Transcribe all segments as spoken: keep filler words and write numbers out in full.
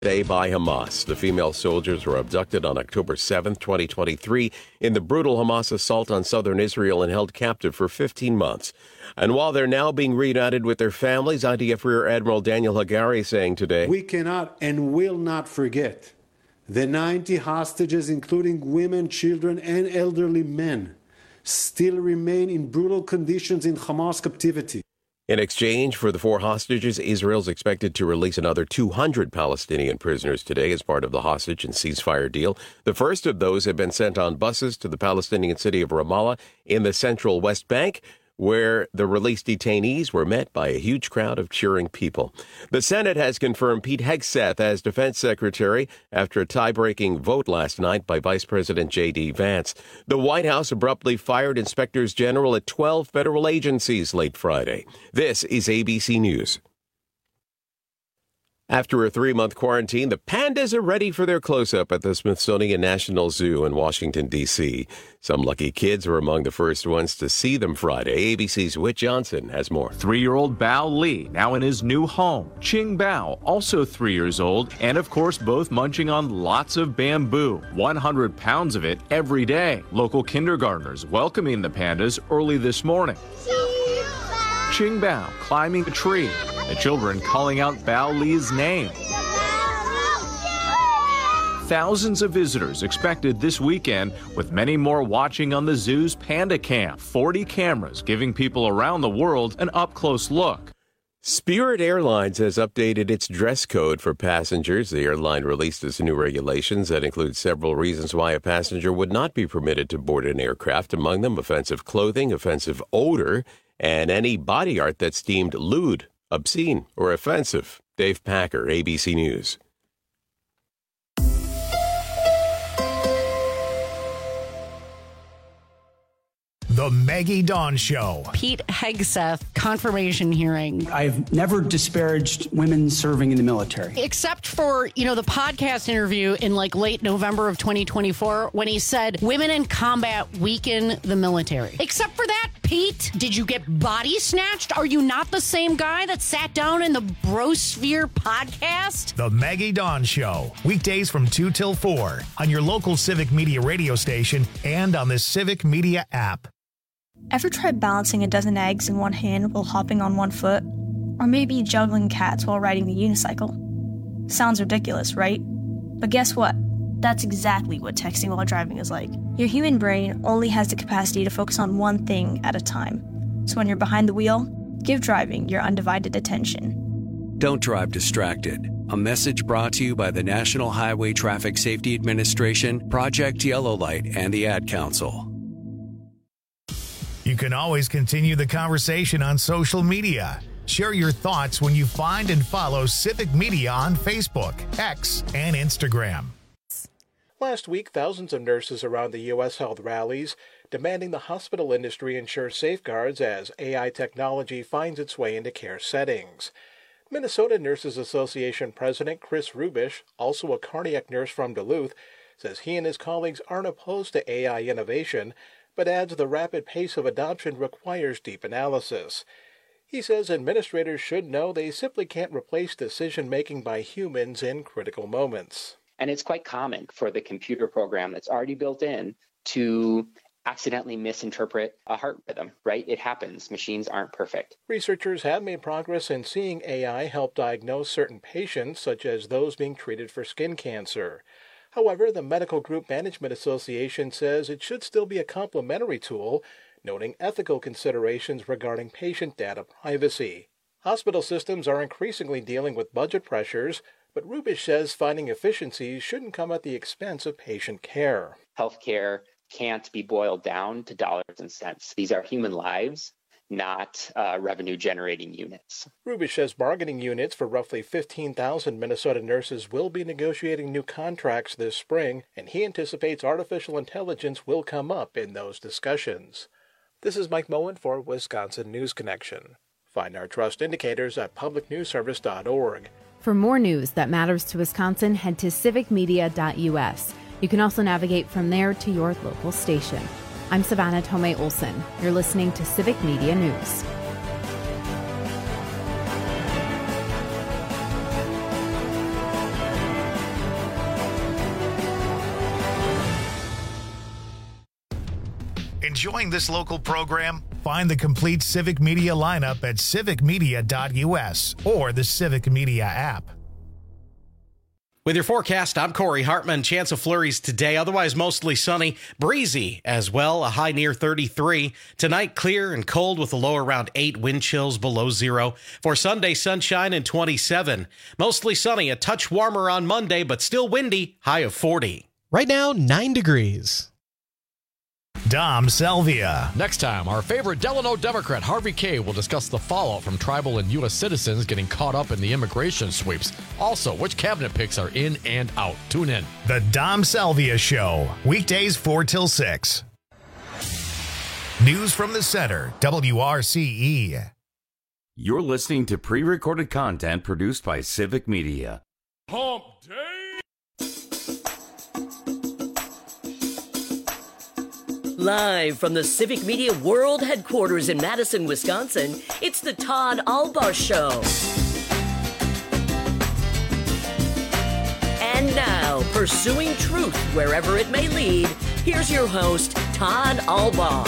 Day by Hamas. The female soldiers were abducted on October seventh, twenty twenty-three, in the brutal Hamas assault on southern Israel and held captive for fifteen months. And while they're now being reunited with their families, I D F Rear Admiral Daniel Hagari saying today, "We cannot and will not forget the ninety hostages, including women, children, and elderly men, still remain in brutal conditions in Hamas captivity." In exchange for the four hostages, Israel's expected to release another two hundred Palestinian prisoners today as part of the hostage and ceasefire deal. The first of those have been sent on buses to the Palestinian city of Ramallah in the central West Bank, where the released detainees were met by a huge crowd of cheering people. The Senate has confirmed Pete Hegseth as defense secretary after a tie-breaking vote last night by Vice President J D. Vance. The White House abruptly fired inspectors general at twelve federal agencies late Friday. This is A B C News. After a three-month quarantine, the pandas are ready for their close-up at the Smithsonian National Zoo in Washington, D C Some lucky kids were among the first ones to see them Friday. A B C's Whit Johnson has more. Three-year-old Bao Li, now in his new home. Qing Bao, also three years old, and of course both munching on lots of bamboo, one hundred pounds of it every day. Local kindergartners welcoming the pandas early this morning. Qing Bao climbing a tree, the children calling out Bao Li's name. Thousands of visitors expected this weekend, with many more watching on the zoo's Panda Cam. forty cameras giving people around the world an up-close look. Spirit Airlines has updated its dress code for passengers. The airline released its new regulations that include several reasons why a passenger would not be permitted to board an aircraft, among them offensive clothing, offensive odor, and any body art that's deemed lewd, obscene, or offensive. Dave Packer, A B C News. The Maggie Dawn Show. Pete Hegseth confirmation hearing. I've never disparaged women serving in the military. Except for, you know, the podcast interview in like late November of twenty twenty-four when he said women in combat weaken the military. Except for that, Pete, did you get body snatched? Are you not the same guy that sat down in the Brosphere podcast? The Maggie Dawn Show. Weekdays from two till four on your local Civic Media radio station and on the Civic Media app. Ever tried balancing a dozen eggs in one hand while hopping on one foot? Or maybe juggling cats while riding the unicycle? Sounds ridiculous, right? But guess what? That's exactly what texting while driving is like. Your human brain only has the capacity to focus on one thing at a time. So when you're behind the wheel, give driving your undivided attention. Don't drive distracted. A message brought to you by the National Highway Traffic Safety Administration, Project Yellow Light, and the Ad Council. You can always continue the conversation on social media. Share your thoughts when you find and follow Civic Media on Facebook, X, and Instagram. Last week, thousands of nurses around the U S held rallies demanding the hospital industry ensure safeguards as A I technology finds its way into care settings. Minnesota Nurses Association President Chris Rubish, also a cardiac nurse from Duluth, says he and his colleagues aren't opposed to A I innovation, but adds the rapid pace of adoption requires deep analysis. He says administrators should know they simply can't replace decision-making by humans in critical moments. And it's quite common for the computer program that's already built in to accidentally misinterpret a heart rhythm, right? It happens. Machines aren't perfect. Researchers have made progress in seeing A I help diagnose certain patients, such as those being treated for skin cancer. However, the Medical Group Management Association says it should still be a complementary tool, noting ethical considerations regarding patient data privacy. Hospital systems are increasingly dealing with budget pressures, but Rubish says finding efficiencies shouldn't come at the expense of patient care. Healthcare can't be boiled down to dollars and cents. These are human lives, not uh, revenue-generating units. Rubish says bargaining units for roughly fifteen thousand Minnesota nurses will be negotiating new contracts this spring, and he anticipates artificial intelligence will come up in those discussions. This is Mike Moen for Wisconsin News Connection. Find our trust indicators at public news service dot org. For more news that matters to Wisconsin, head to civic media dot u s. You can also navigate from there to your local station. I'm Savannah Tomei Olson. You're listening to Civic Media News. Enjoying this local program? Find the complete Civic Media lineup at civic media dot u s or the Civic Media app. With your forecast, I'm Corey Hartman. Chance of flurries today, otherwise mostly sunny, breezy as well, a high near thirty-three. Tonight, clear and cold with a low around eight, wind chills below zero. For Sunday, sunshine and twenty-seven. Mostly sunny, a touch warmer on Monday, but still windy, high of forty. Right now, nine degrees. Dom Salvia. Next time, our favorite Delano Democrat, Harvey Kaye, will discuss the fallout from tribal and U S citizens getting caught up in the immigration sweeps. Also, which cabinet picks are in and out. Tune in. The Dom Salvia Show, weekdays four till six. News from the center, W R C E. You're listening to pre-recorded content produced by Civic Media. Hump Day! Live from the Civic Media World Headquarters in Madison, Wisconsin, it's the Todd Albaugh Show. And now, pursuing truth wherever it may lead, here's your host, Todd Albaugh.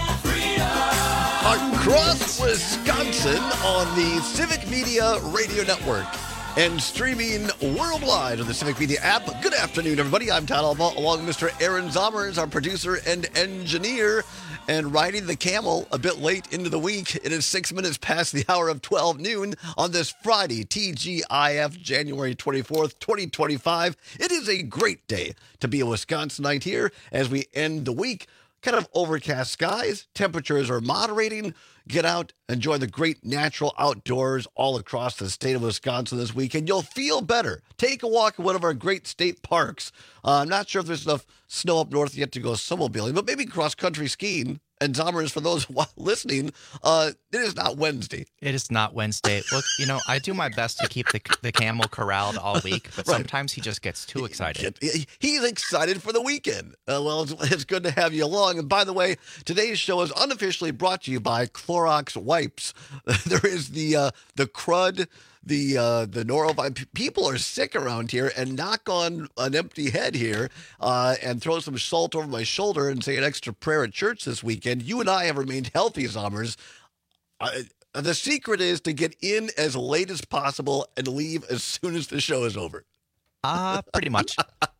Across Wisconsin on the Civic Media Radio Network and streaming worldwide on the Civic Media app. Good afternoon, everybody. I'm Todd Albaugh, along with Mister Aaron Zommers, our producer and engineer, and riding the camel a bit late into the week. It is six minutes past the hour of twelve noon on this Friday, T G I F, January twenty-fourth, twenty twenty-five. It is a great day to be a Wisconsinite here as we end the week. Kind of overcast skies. Temperatures are moderating. Get out, enjoy the great natural outdoors all across the state of Wisconsin this weekend. You'll feel better. Take a walk in one of our great state parks. Uh, I'm not sure if there's enough snow up north yet to go snowmobiling, but maybe cross-country skiing. And Zommers, for those listening, uh, it is not Wednesday. It is not Wednesday. Look, you know, I do my best to keep the the camel corralled all week, but right. Sometimes he just gets too excited. He, he's excited for the weekend. Uh, well, it's, it's good to have you along. And by the way, today's show is unofficially brought to you by Clorox Wipes. There is the uh, the crud. The uh, the norovirus. People are sick around here, and knock on an empty head here uh, and throw some salt over my shoulder and say an extra prayer at church this weekend. You and I have remained healthy, Zommers. Uh, the secret is to get in as late as possible and leave as soon as the show is over. Uh, pretty much.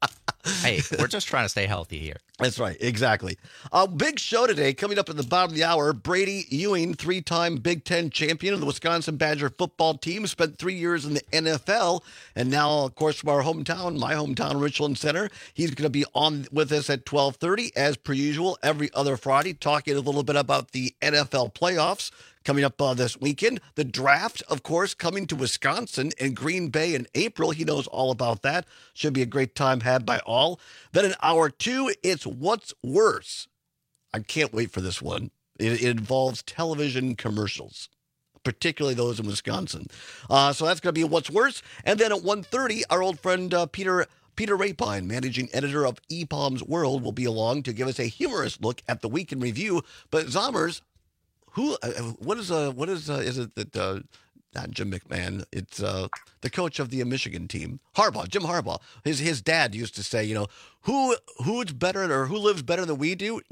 Hey, we're just trying to stay healthy here. That's right. Exactly. A uh, big show today coming up at the bottom of the hour. Brady Ewing, three-time Big Ten champion of the Wisconsin Badger football team, spent three years in the N F L. And now, of course, from our hometown, my hometown, Richland Center, he's going to be on with us at twelve thirty, as per usual, every other Friday, talking a little bit about the N F L playoffs. Coming up uh, this weekend, the draft, of course, coming to Wisconsin and Green Bay in April. He knows all about that. Should be a great time had by all. Then in hour two, it's What's Worse. I can't wait for this one. It, it involves television commercials, particularly those in Wisconsin. Uh, so that's going to be What's Worse. And then at one thirty, our old friend uh, Peter Peter Rapine, managing editor of E P O M's World, will be along to give us a humorous look at the week in review. But Zommers, Who? Uh, what is? Uh, what is? Uh, is it that? Uh, not Jim McMahon. It's uh, the coach of the Michigan team, Harbaugh. Jim Harbaugh. His his dad used to say, you know, who who's better or who lives better than we do?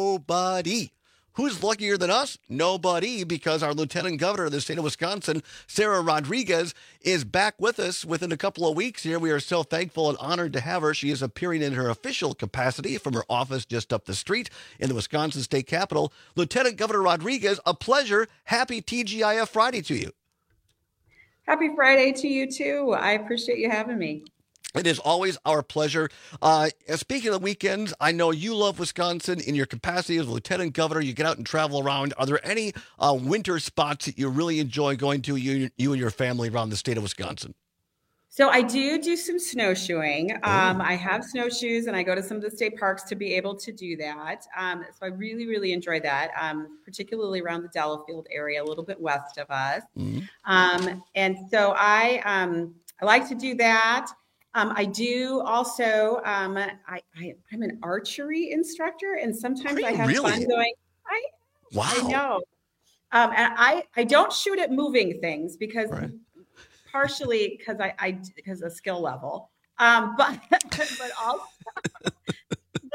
Nobody. Who's luckier than us? Nobody, because our lieutenant governor of the state of Wisconsin, Sarah Rodriguez, is back with us within a couple of weeks here. We are so thankful and honored to have her. She is appearing in her official capacity from her office just up the street in the Wisconsin State Capitol. Lieutenant Governor Rodriguez, a pleasure. Happy T G I F Friday to you. Happy Friday to you, too. I appreciate you having me. It is always our pleasure. Uh, speaking of weekends, I know you love Wisconsin in your capacity as lieutenant governor. You get out and travel around. Are there any uh, winter spots that you really enjoy going to, you, you and your family, around the state of Wisconsin? So I do do some snowshoeing. Um, I have snowshoes, and I go to some of the state parks to be able to do that. Um, so I really, really enjoy that, um, particularly around the Delafield area, a little bit west of us. Mm-hmm. Um, and so I um, I like to do that. Um, I do also, um, I, I, I'm an archery instructor, and sometimes I have really? fun going, I, wow. I know. Um, and I, I don't shoot at moving things because right. partially because I, I, because of skill level. Um, but, but also, but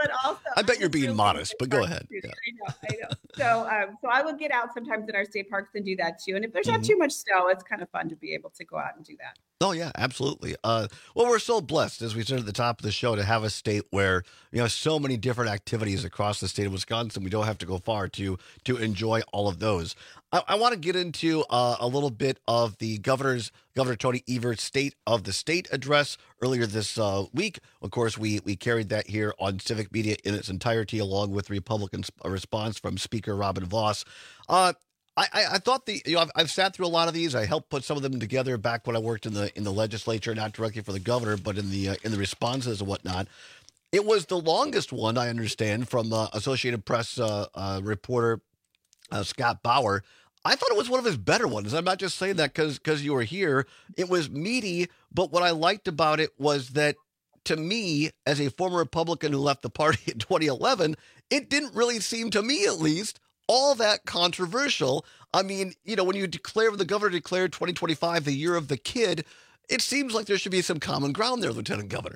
but also, I bet you're being modest, but go ahead. Yeah. I know, I know. So, um, so I will get out sometimes in our state parks and do that too. And if there's not Mhm. too much snow, it's kind of fun to be able to go out and do that. Oh, yeah, absolutely. Uh, well, we're so blessed, as we said at the top of the show, to have a state where, you know, so many different activities across the state of Wisconsin. We don't have to go far to to enjoy all of those. I, I want to get into uh, a little bit of the governor's, Governor Tony Evert's State of the State address earlier this uh, week. Of course, we we carried that here on Civic Media in its entirety, along with Republican sp- response from Speaker Robin Vos. Uh, I, I, I thought the you know I've, I've sat through a lot of these. I helped put some of them together back when I worked in the in the legislature, not directly for the governor, but in the uh, in the responses and whatnot. It was the longest one, I understand, from uh, Associated Press uh, uh, reporter uh, Scott Bauer. I thought it was one of his better ones. I'm not just saying that because because you were here. It was meaty, but what I liked about it was that, to me, as a former Republican who left the party in twenty eleven, it didn't really seem, to me at least, all that controversial. I mean, you know, when you declare, when the governor declared twenty twenty-five the year of the kid, it seems like there should be some common ground there, Lieutenant Governor.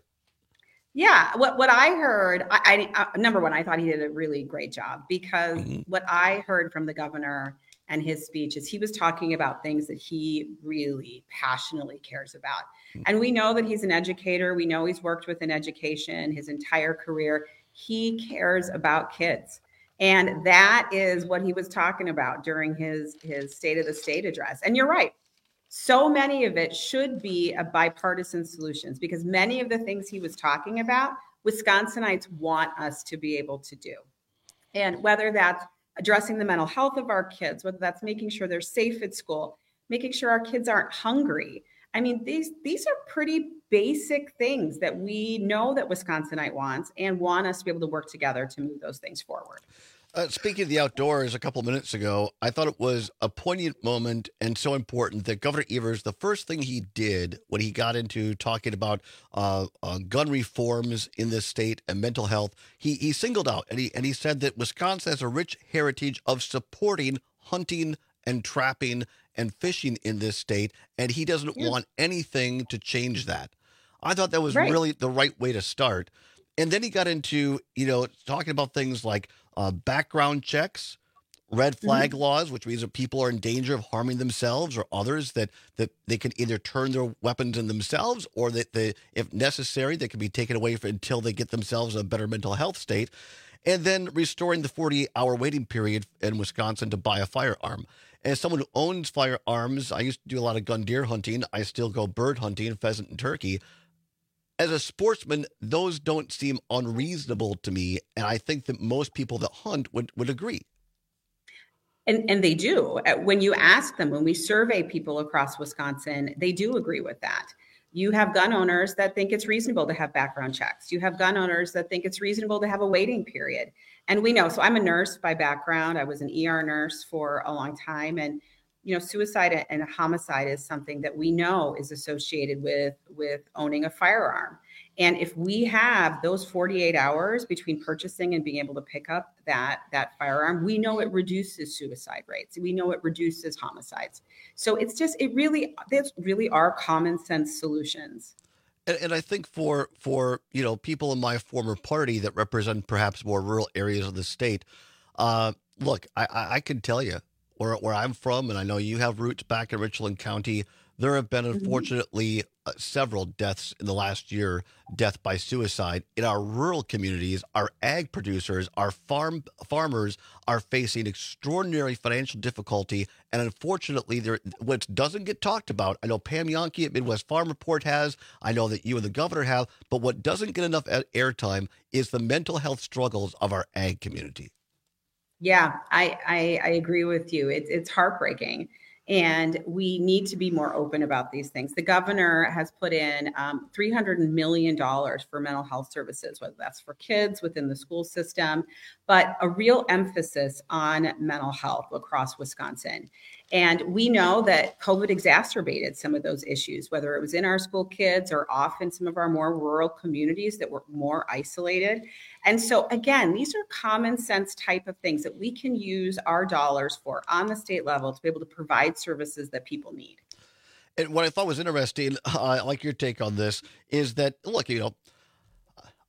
Yeah, what what I heard, I, I uh, number one, I thought he did a really great job because Mm-hmm. what I heard from the governor and his speech is he was talking about things that he really passionately cares about. And we know that he's an educator. We know he's worked within education his entire career. He cares about kids. And that is what he was talking about during his, his State of the State address. And you're right. So many of it should be a bipartisan solutions because many of the things he was talking about, Wisconsinites want us to be able to do. And whether that's addressing the mental health of our kids, whether that's making sure they're safe at school, making sure our kids aren't hungry. I mean, these these are pretty basic things that we know that Wisconsinite wants and want us to be able to work together to move those things forward. Uh, speaking of the outdoors, a couple of minutes ago, I thought it was a poignant moment and so important that Governor Evers, the first thing he did when he got into talking about uh, uh, gun reforms in this state and mental health, he he singled out and he and he said that Wisconsin has a rich heritage of supporting hunting and trapping and fishing in this state, and he doesn't Yeah. want anything to change that. I thought that was Right. really the right way to start. And then he got into, you know, talking about things like uh, background checks, red flag laws, which means that people are in danger of harming themselves or others, that that they can either turn their weapons in themselves or that they, if necessary, they can be taken away for, until they get themselves in a better mental health state. And then restoring the forty-eight hour waiting period in Wisconsin to buy a firearm. As someone who owns firearms, I used to do a lot of gun deer hunting. I still go bird hunting, pheasant and turkey. As a sportsman, those don't seem unreasonable to me. And I think that most people that hunt would, would agree. And, and they do. Uh, When you ask them, when we survey people across Wisconsin, they do agree with that. You have gun owners that think it's reasonable to have background checks. You have gun owners that think it's reasonable to have a waiting period. And we know, so I'm a nurse by background. I was an E R nurse for a long time. And, you know, suicide and homicide is something that we know is associated with, with owning a firearm. And if we have those forty-eight hours between purchasing and being able to pick up that, that firearm, we know it reduces suicide rates. We know it reduces homicides. So it's just, it really, these really are common sense solutions. And, and I think for, for, you know, people in my former party that represent perhaps more rural areas of the state, uh, look, I, I, I can tell you where, where I'm from, and I know you have roots back in Richland County, there have been, unfortunately, uh, several deaths in the last year, death by suicide. In our rural communities, our ag producers, our farm farmers are facing extraordinary financial difficulty. And unfortunately, there what doesn't get talked about, I know Pam Yonke at Midwest Farm Report has, I know that you and the governor have, but what doesn't get enough airtime is the mental health struggles of our ag community. Yeah, I, I, I agree with you. It's it's heartbreaking. And we need to be more open about these things. The governor has put in um, three hundred million dollars for mental health services, whether that's for kids within the school system, but a real emphasis on mental health across Wisconsin. And we know that COVID exacerbated some of those issues, whether it was in our school kids or off in some of our more rural communities that were more isolated. And so, again, these are common sense type of things that we can use our dollars for on the state level to be able to provide services that people need. And what I thought was interesting, uh, I like your take on this, is that, look, you know,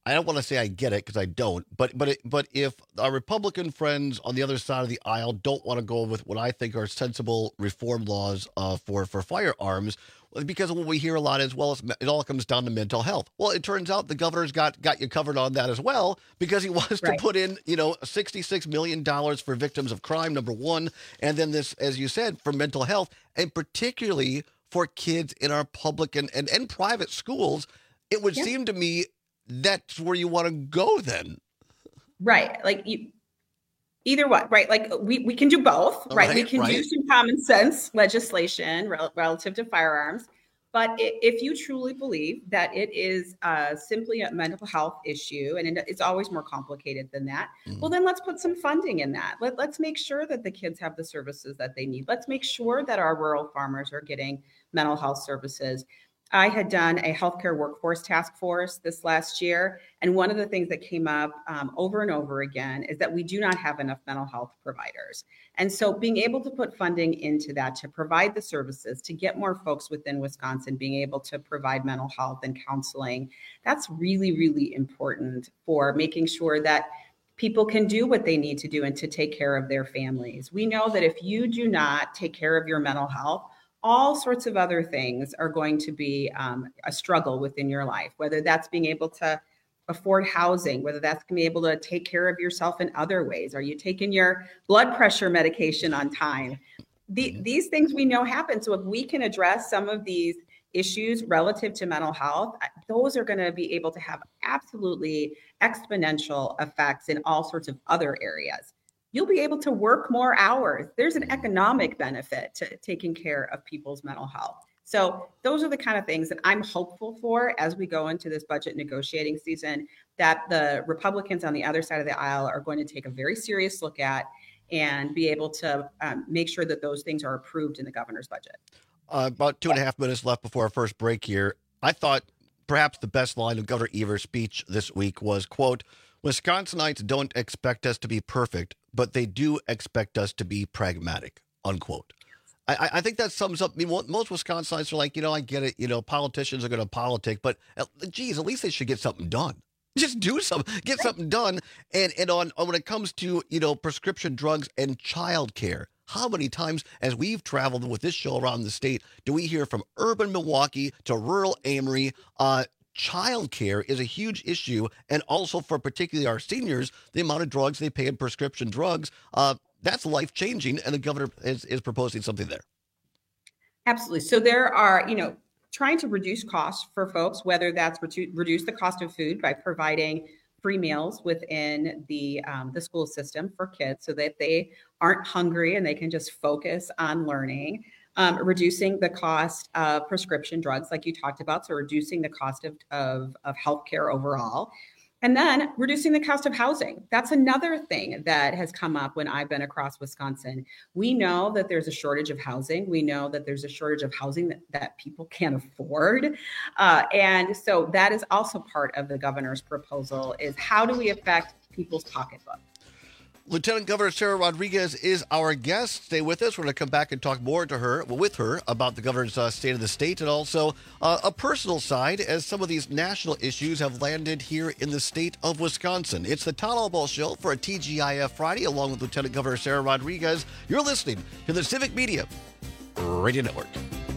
I don't want to say I get it because I don't, but but it, but if our Republican friends on the other side of the aisle don't want to go with what I think are sensible reform laws uh, for for firearms, because what we hear a lot is, well, it's, it all comes down to mental health. Well, it turns out the governor's got got you covered on that as well, because he wants right. to put in, you know, sixty-six million dollars for victims of crime, number one, and then this, as you said, for mental health, and particularly for kids in our public and, and, and private schools. It would yeah. seem to me that's where you want to go then. Right. Like you, either one, right? Like we, we can do both, right? right we can right. do some common sense legislation rel- relative to firearms. But if you truly believe that it is uh, simply a mental health issue, and it's always more complicated than that, mm. well, then let's put some funding in that. Let, let's make sure that the kids have the services that they need. Let's make sure that our rural farmers are getting mental health services. I had done a healthcare workforce task force this last year, and one of the things that came up um, over and over again is that we do not have enough mental health providers. And so being able to put funding into that to provide the services, to get more folks within Wisconsin being able to provide mental health and counseling, that's really, really important for making sure that people can do what they need to do and to take care of their families. We know that if you do not take care of your mental health, all sorts of other things are going to be um, a struggle within your life, whether that's being able to afford housing, whether that's going to be able to take care of yourself in other ways. Are you taking your blood pressure medication on time? The, these things we know happen. So if we can address some of these issues relative to mental health, those are going to be able to have absolutely exponential effects in all sorts of other areas. You'll be able to work more hours. There's an economic benefit to taking care of people's mental health. So those are the kind of things that I'm hopeful for as we go into this budget negotiating season, that the Republicans on the other side of the aisle are going to take a very serious look at and be able to um, make sure that those things are approved in the governor's budget. Uh, about two and a half minutes left before our first break here. I thought perhaps the best line of Governor Evers' speech this week was, quote, "Wisconsinites don't expect us to be perfect, but they do expect us to be pragmatic," unquote. I, I think that sums up, I mean, most Wisconsinites are like, you know, I get it, you know, politicians are going to politic, but geez, at least they should get something done. Just do something, get something done. And and on, on when it comes to, you know, prescription drugs and childcare, how many times as we've traveled with this show around the state do we hear from urban Milwaukee to rural Amory, uh, childcare is a huge issue, and also for particularly our seniors, the amount of drugs they pay in prescription drugs, uh, that's life-changing, and the governor is, is proposing something there. Absolutely. So there are, you know, trying to reduce costs for folks, whether that's redu- reduce the cost of food by providing free meals within the um, the school system for kids so that they aren't hungry and they can just focus on learning. Um, reducing the cost of prescription drugs, like you talked about, so reducing the cost of, of, of healthcare overall. And then reducing the cost of housing. That's another thing that has come up when I've been across Wisconsin. We know that there's a shortage of housing. We know that there's a shortage of housing that, that people can't afford. Uh, and so that is also part of the governor's proposal, is how do we affect people's pocketbook? Lieutenant Governor Sarah Rodriguez is our guest. Stay with us. We're going to come back and talk more to her, with her about the governor's uh, state of the state, and also uh, a personal side as some of these national issues have landed here in the state of Wisconsin. It's the Todd Albaugh Show for a T G I F Friday, along with Lieutenant Governor Sarah Rodriguez. You're listening to the Civic Media Radio Network.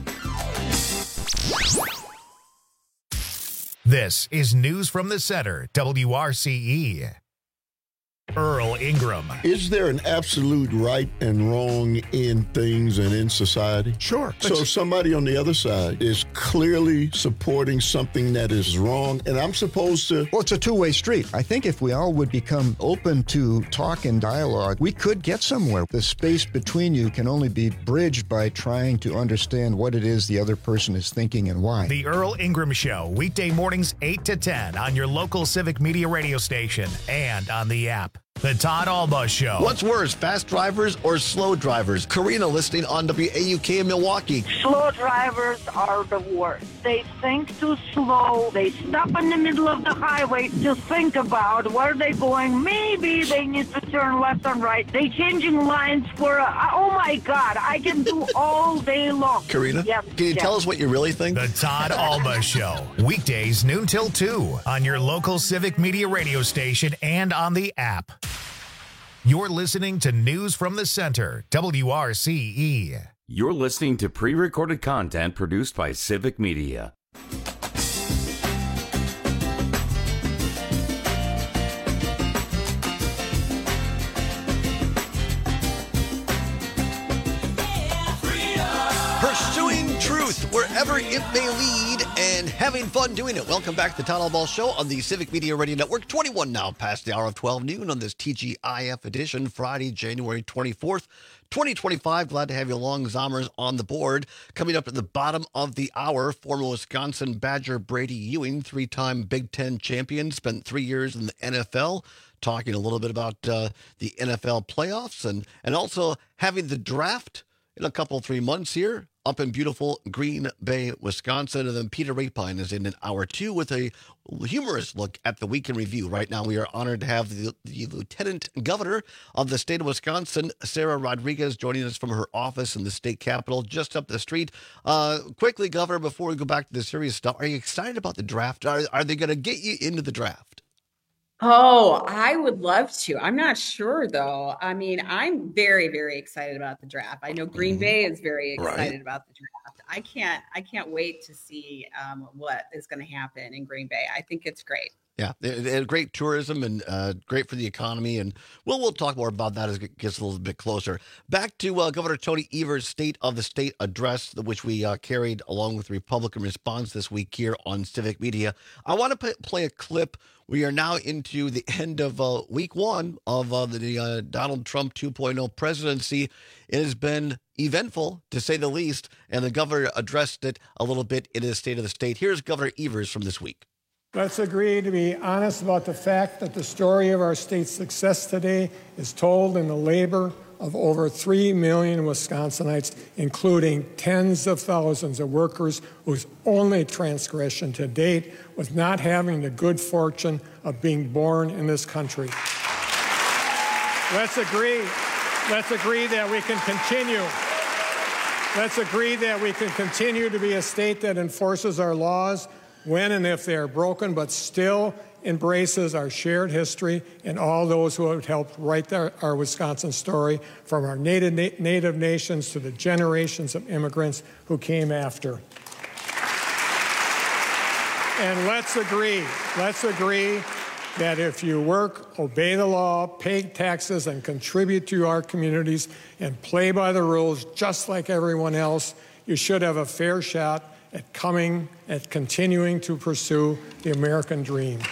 This is News from the Center, W R C E. Earl Ingram. Is there an absolute right and wrong in things and in society? Sure. So somebody on the other side is clearly supporting something that is wrong, and I'm supposed to... Well, it's a two-way street. I think if we all would become open to talk and dialogue, we could get somewhere. The space between you can only be bridged by trying to understand what it is the other person is thinking and why. The Earl Ingram Show, weekday mornings eight to ten on your local Civic Media radio station and on the app. The Todd Alba Show. What's worse, fast drivers or slow drivers? Karina listening on W A U K in Milwaukee. Slow drivers are the worst. They think too slow. They stop in the middle of the highway to think about where they're going. Maybe they need to turn left and right. They changing lines for, a, oh my God, I can do all day long. Karina, yes, can you yes. tell us what you really think? The Todd Alba Show. Weekdays noon till two on your local Civic Media radio station and on the app. You're listening to News from the Center, W R C E. You're listening to pre-recorded content produced by Civic Media. Pursuing truth wherever it may lead and having fun doing it. Welcome back to the Todd Alba Show on the Civic Media Radio Network. twenty-one now past the hour of twelve noon on this T G I F edition, Friday, January twenty-fourth, twenty twenty-five. Glad to have you along, Zommers, on the board. Coming up at the bottom of the hour, former Wisconsin Badger Brady Ewing, three-time Big Ten champion, spent three years in the N F L, talking a little bit about uh, the N F L playoffs and, and also having the draft in a couple, three months here up in beautiful Green Bay, Wisconsin. And then Peter Rapine is in an hour two with a humorous look at the week in review. Right now, we are honored to have the, the Lieutenant Governor of the state of Wisconsin, Sarah Rodriguez, joining us from her office in the state capitol just up the street. Uh, quickly, Governor, before we go back to the serious stuff, are you excited about the draft? Are, are they going to get you into the draft? Oh, I would love to. I'm not sure, though. I mean, I'm very, very excited about the draft. I know Green mm-hmm. Bay is very excited right. about the draft. I can't, I can't wait to see um, what is going to happen in Green Bay. I think it's great. Yeah, they, they had great tourism and uh, great for the economy. And we'll, we'll talk more about that as it gets a little bit closer. Back to uh, Governor Tony Evers' State of the State address, which we uh, carried along with Republican response this week here on Civic Media. I want to p- play a clip. We are now into the end of uh, week one of uh, the uh, Donald Trump two point oh presidency. It has been eventful, to say the least, and the governor addressed it a little bit in his State of the State. Here's Governor Evers from this week. Let's agree to be honest about the fact that the story of our state's success today is told in the labor of over three million Wisconsinites, including tens of thousands of workers whose only transgression to date was not having the good fortune of being born in this country. Let's agree. Let's agree that we can continue. Let's agree that we can continue to be a state that enforces our laws when and if they are broken, but still embraces our shared history and all those who have helped write our, our Wisconsin story, from our native, na- native nations to the generations of immigrants who came after. And let's agree, let's agree that if you work, obey the law, pay taxes, and contribute to our communities and play by the rules just like everyone else, you should have a fair shot at coming, at continuing to pursue the American dream.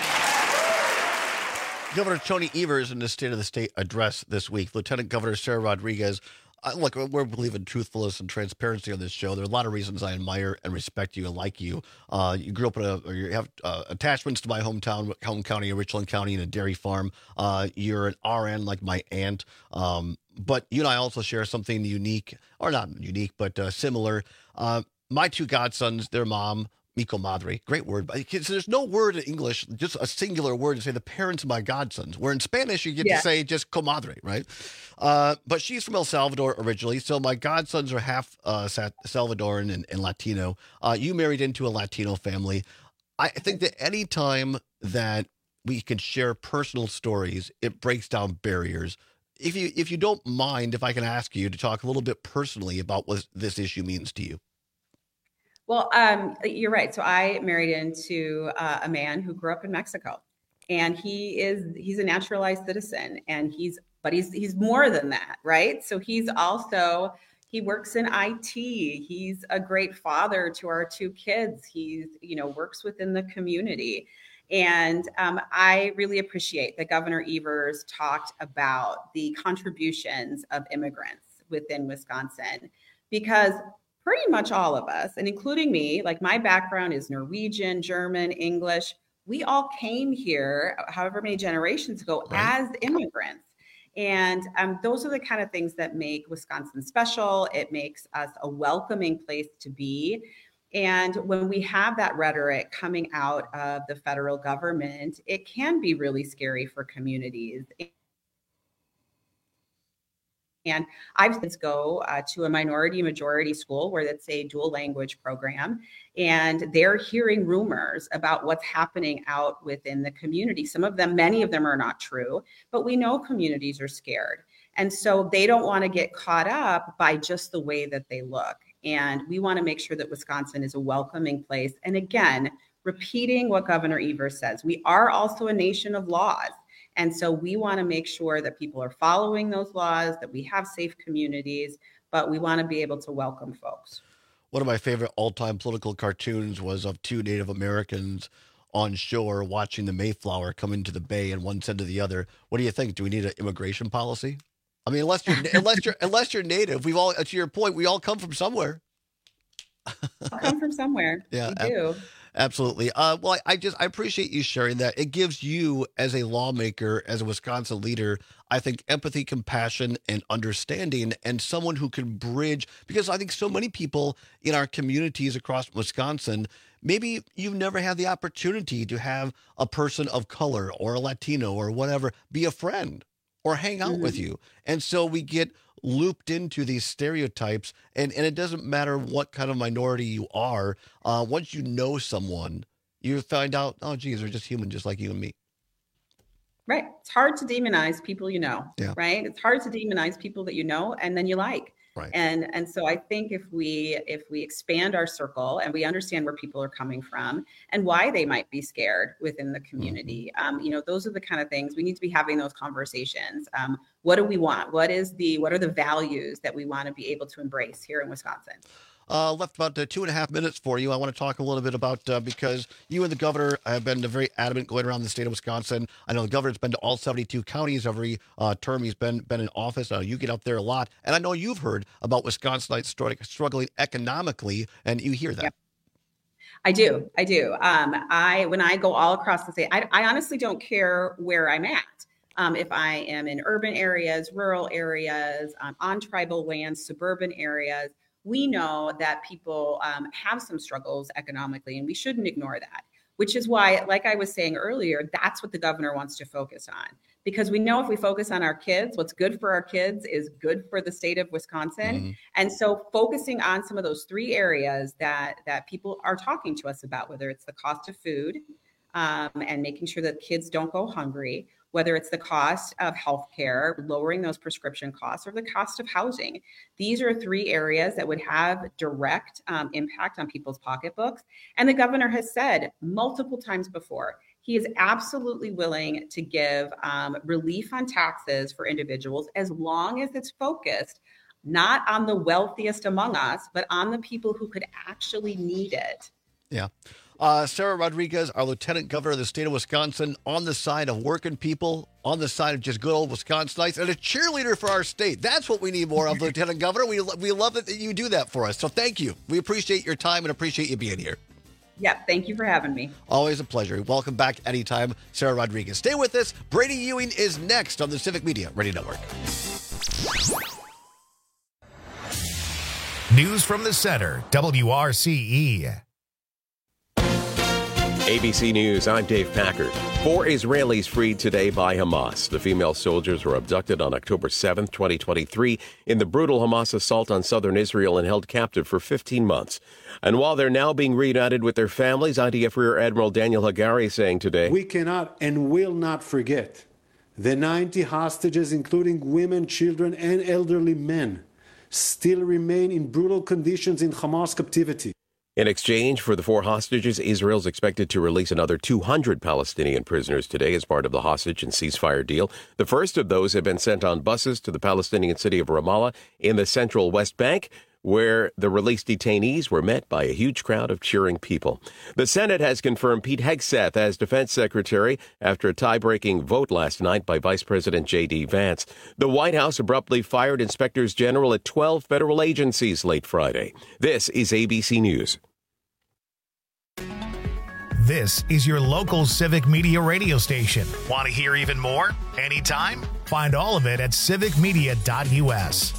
Governor Tony Evers in the State of the State address this week. Lieutenant Governor Sarah Rodriguez. Uh, look, we're believing in truthfulness and transparency on this show. There are a lot of reasons I admire and respect you and like you. Uh, you grew up in a, or you have uh, attachments to my hometown, home county, Richland County, in a dairy farm. Uh, you're an R N like my aunt. Um, but you and I also share something unique, or not unique, but uh, similar. Uh, my two godsons, their mom, mi comadre, great word. But there's no word in English, just a singular word to say the parents of my godsons. Where in Spanish, you get yeah. to say just comadre, right? Uh, but she's from El Salvador originally, so my godsons are half uh, Salvadoran and, and Latino. Uh, you married into a Latino family. I think that any time that we can share personal stories, it breaks down barriers. If you if you don't mind, if I can ask you to talk a little bit personally about what this issue means to you. Well, um, you're right. So I married into uh, a man who grew up in Mexico, and he is he's a naturalized citizen, and he's but he's he's more than that, right? So he's also he works in I T. He's a great father to our two kids. He's you know works within the community, and um, I really appreciate that Governor Evers talked about the contributions of immigrants within Wisconsin, because pretty much all of us, and including me, like my background is Norwegian, German, English. we all came here, however many generations ago, right. as immigrants. And um, those are the kind of things that make Wisconsin special. It makes us a welcoming place to be. And when we have that rhetoric coming out of the federal government, it can be really scary for communities. And I've seen go uh, to a minority majority school where it's a dual language program, and they're hearing rumors about what's happening out within the community. Some of them, many of them are not true, but we know communities are scared. And so they don't want to get caught up by just the way that they look. And we want to make sure that Wisconsin is a welcoming place. And again, repeating what Governor Evers says, we are also a nation of laws. And so we want to make sure that people are following those laws, that we have safe communities, but we want to be able to welcome folks. One of my favorite all-time political cartoons was of two Native Americans on shore watching the Mayflower come into the bay, and one said to the other, "What do you think? Do we need an immigration policy?" I mean, unless you're unless you're unless you're Native, we've all, to your point, we all come from somewhere. come from somewhere. Yeah, we do. Ab- absolutely. Uh, well, I, I just I appreciate you sharing that. It gives you, as a lawmaker, as a Wisconsin leader, I think empathy, compassion, and understanding, and someone who can bridge. Because I think so many people in our communities across Wisconsin, maybe you've never had the opportunity to have a person of color or a Latino or whatever be a friend or hang out mm-hmm. with you, and so we get looped into these stereotypes, and, and it doesn't matter what kind of minority you are. Uh, once you know someone, you find out, oh, geez, they're just human, just like you and me. Right. It's hard to demonize people you know, yeah. right? It's hard to demonize people that you know and then you like. Right. And and so I think if we if we expand our circle and we understand where people are coming from and why they might be scared within the community, mm-hmm. um, you know, those are the kind of things we need to be having those conversations. Um, what do we want? What is the what are the values that we want to be able to embrace here in Wisconsin? Uh, left about uh, two and a half minutes for you. I want to talk a little bit about, uh, because you and the governor have been very adamant going around the state of Wisconsin. I know the governor's been to all seventy-two counties every uh, term he's been been in office. Uh, you get up there a lot. And I know you've heard about Wisconsinites struggling economically, and you hear that. Yep. I do. I do. Um, I when I go all across the state, I, I honestly don't care where I'm at. Um, if I am in urban areas, rural areas, um, on tribal lands, suburban areas, we know that people um, have some struggles economically, and we shouldn't ignore that, which is why, like I was saying earlier, that's what the governor wants to focus on. Because we know if we focus on our kids, what's good for our kids is good for the state of Wisconsin. Mm-hmm. And so focusing on some of those three areas that, that people are talking to us about, whether it's the cost of food um, and making sure that kids don't go hungry, whether it's the cost of healthcare, lowering those prescription costs, or the cost of housing. These are three areas that would have direct um, impact on people's pocketbooks. And the governor has said multiple times before, he is absolutely willing to give um, relief on taxes for individuals as long as it's focused not on the wealthiest among us, but on the people who could actually need it. Yeah. Uh, Sarah Rodriguez, our Lieutenant Governor of the state of Wisconsin, on the side of working people, on the side of just good old Wisconsinites, and a cheerleader for our state. That's what we need more of, Lieutenant Governor. We we love it that you do that for us. So thank you. We appreciate your time and appreciate you being here. Yeah, thank you for having me. Always a pleasure. Welcome back anytime, Sarah Rodriguez. Stay with us. Brady Ewing is next on the Civic Media Radio Network. News from the center, W R C E. A B C News, I'm Dave Packard. Four Israelis freed today by Hamas. The female soldiers were abducted on October seventh, twenty twenty-three, in the brutal Hamas assault on southern Israel and held captive for fifteen months. And while they're now being reunited with their families, I D F Rear Admiral Daniel Hagari saying today, "We cannot and will not forget the ninety hostages, including women, children, and elderly men, still remain in brutal conditions in Hamas captivity." In exchange for the four hostages, Israel's expected to release another two hundred Palestinian prisoners today as part of the hostage and ceasefire deal. The first of those have been sent on buses to the Palestinian city of Ramallah in the central West Bank, where the released detainees were met by a huge crowd of cheering people. The Senate has confirmed Pete Hegseth as defense secretary after a tie-breaking vote last night by Vice President J D. Vance. The White House abruptly fired inspectors general at twelve federal agencies late Friday. This is A B C News. This is your local Civic Media radio station. Want to hear even more? Anytime? Find all of it at civic media dot u s.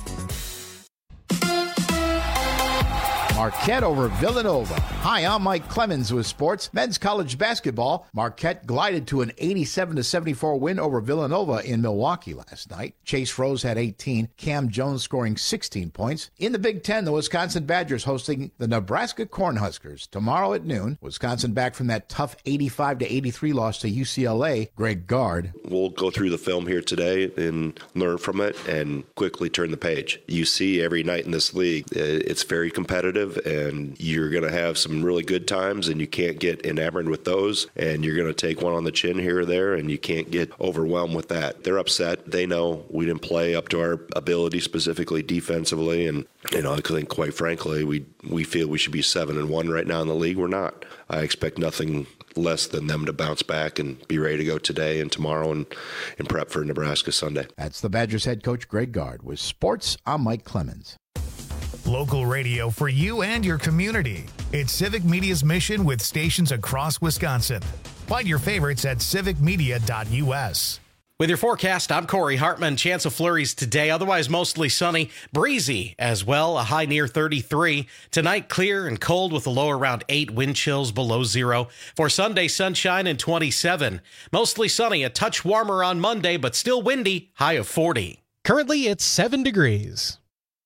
Marquette over Villanova. Hi, I'm Mike Clemens with sports. Men's college basketball. Marquette glided to an eighty-seven to seventy-four win over Villanova in Milwaukee last night. Chase Rose had eighteen. Cam Jones scoring sixteen points. In the Big Ten, the Wisconsin Badgers hosting the Nebraska Cornhuskers tomorrow at noon. Wisconsin back from that tough eighty-five to eighty-three loss to U C L A. Greg Gard. We'll go through the film here today and learn from it and quickly turn the page. You see every night in this league, it's very competitive. And you're going to have some really good times, and you can't get enamored with those. And you're going to take one on the chin here or there, and you can't get overwhelmed with that. They're upset. They know we didn't play up to our ability, specifically defensively. And you know, I think, quite frankly, we we feel we should be seven and one right now in the league. We're not. I expect nothing less than them to bounce back and be ready to go today and tomorrow and, and prep for Nebraska Sunday. That's the Badgers head coach Greg Gard. With sports, I'm Mike Clemens. Local radio for you and your community. It's Civic Media's mission with stations across Wisconsin. Find your favorites at civic media dot u s. With your forecast, I'm Corey Hartman. Chance of flurries today, otherwise mostly sunny, breezy as well, a high near thirty-three. Tonight, clear and cold with a low around eight, wind chills below zero. For Sunday, sunshine and twenty-seven. Mostly sunny, a touch warmer on Monday, but still windy, high of forty. Currently, it's seven degrees.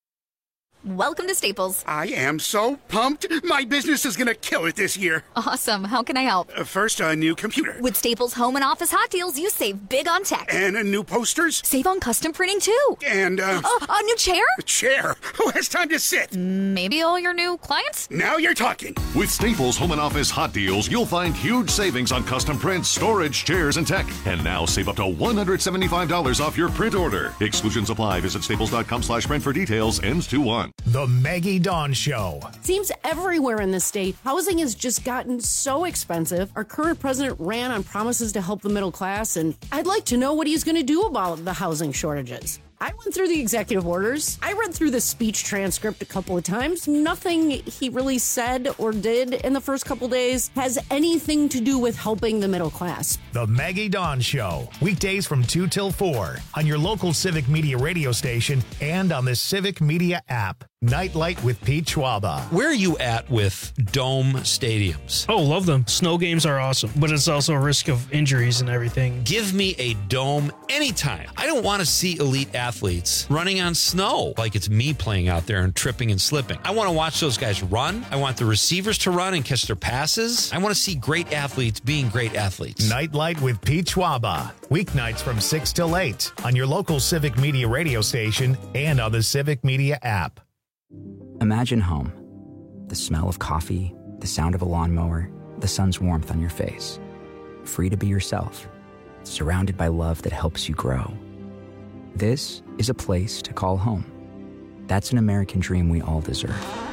Welcome to Staples. I am so pumped. My business is going to kill it this year. Awesome. How can I help? Uh, first, a new computer. With Staples Home and Office Hot Deals, you save big on tech. And a new posters. Save on custom printing, too. And, uh... Oh, a new chair? A chair? Who has time to sit? Maybe all your new clients? Now you're talking. With Staples Home and Office Hot Deals, you'll find huge savings on custom prints, storage, chairs, and tech. And now save up to one hundred seventy-five dollars off your print order. Exclusions apply. Visit staples.com slash print for details. Ends two one. The Maggie Dawn Show. Seems everywhere in the state, housing has just gotten so expensive. Our current president ran on promises to help the middle class, and I'd like to know what he's going to do about the housing shortages. I went through the executive orders. I read through the speech transcript a couple of times. Nothing he really said or did in the first couple days has anything to do with helping the middle class. The Maggie Dawn Show. Weekdays from two till four on your local Civic Media radio station and on the Civic Media app. Nightlight with Pete Schwaba. Where are you at with dome stadiums? Oh, love them. Snow games are awesome, but it's also a risk of injuries and everything. Give me a dome anytime. I don't want to see elite athletes running on snow like it's me playing out there and tripping and slipping. I want to watch those guys run. I want the receivers to run and catch their passes. I want to see great athletes being great athletes. Nightlight with Pete Schwaba. Weeknights from six till eight on your local Civic Media radio station and on the Civic Media app. Imagine home. The smell of coffee, the sound of a lawnmower, the sun's warmth on your face. Free to be yourself, surrounded by love that helps you grow. This is a place to call home. That's an American dream we all deserve.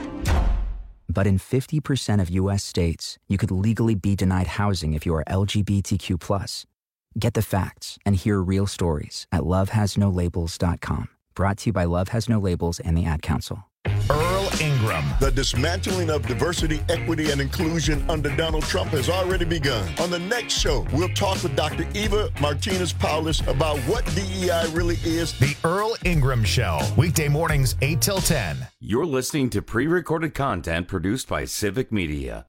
But in fifty percent of U S states, you could legally be denied housing if you are L G B T Q plus. Get the facts and hear real stories at love has no labels dot com. Brought to you by Love Has No Labels and the Ad Council. Earl Ingram. The dismantling of diversity, equity, and inclusion under Donald Trump has already begun. On the next show, we'll talk with Doctor Eva Martinez-Paulus about what D E I really is. The Earl Ingram Show. Weekday mornings, eight till ten. You're listening to pre-recorded content produced by Civic Media.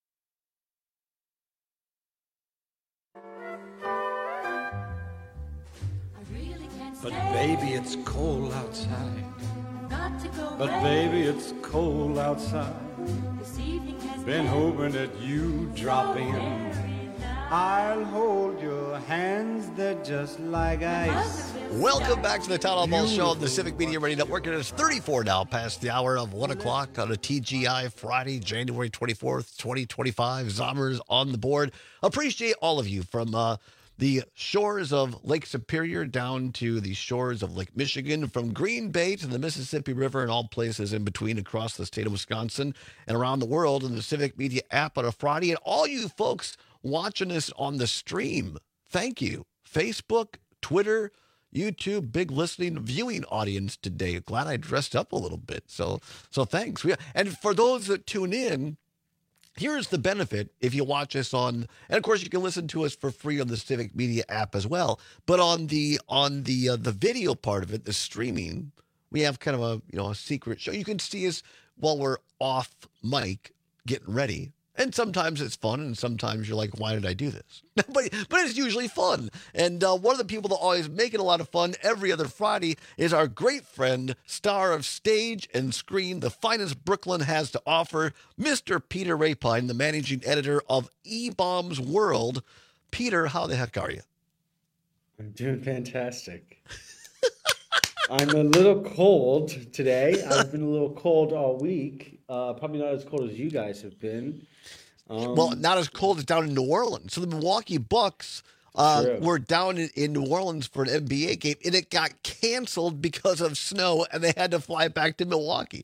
But baby, it's cold outside. But baby, it's cold outside. Been hoping that you drop in. I'll hold your hands, they're just like ice. Welcome back to the Town Hall Ball Show on the Civic Media Radio Network. It is thirty-four now past the hour of one o'clock on a T G I Friday, January twenty-fourth, twenty twenty-five. Zommers on the board. Appreciate all of you from uh, the shores of Lake Superior down to the shores of Lake Michigan, from Green Bay to the Mississippi River and all places in between across the state of Wisconsin and around the world in the Civic Media app on a Friday. And all you folks watching us on the stream, thank you. Facebook, Twitter, YouTube, big listening, viewing audience today. Glad I dressed up a little bit. So, so thanks. We, and for those that tune in Here's the benefit if you watch us on, and of course you can listen to us for free on the Civic Media app as well. But on the on the uh, the video part of it, the streaming, we have kind of a you know a secret show. You can see us while we're off mic getting ready. And sometimes it's fun, and sometimes you're like, why did I do this? but but it's usually fun. And uh, one of the people that always make it a lot of fun every other Friday is our great friend, star of stage and screen, the finest Brooklyn has to offer, Mister Peter Rapine, the managing editor of E-Bombs World. Peter, how the heck are you? I'm doing fantastic. I'm a little cold today. I've been a little cold all week. Uh, probably not as cold as you guys have been. Um, well, not as cold as down in New Orleans. So the Milwaukee Bucks uh, were down in, in New Orleans for an N B A game, and it got canceled because of snow, and they had to fly back to Milwaukee.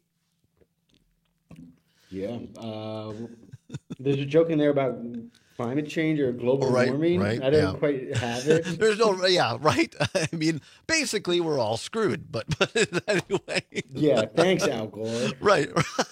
Yeah. Uh, there's a joke in there about climate change or global right, warming. Right, I don't yeah. quite have it. There's no, yeah, right. I mean, basically, we're all screwed. But, but anyway. Yeah, thanks, Al Gore. Right.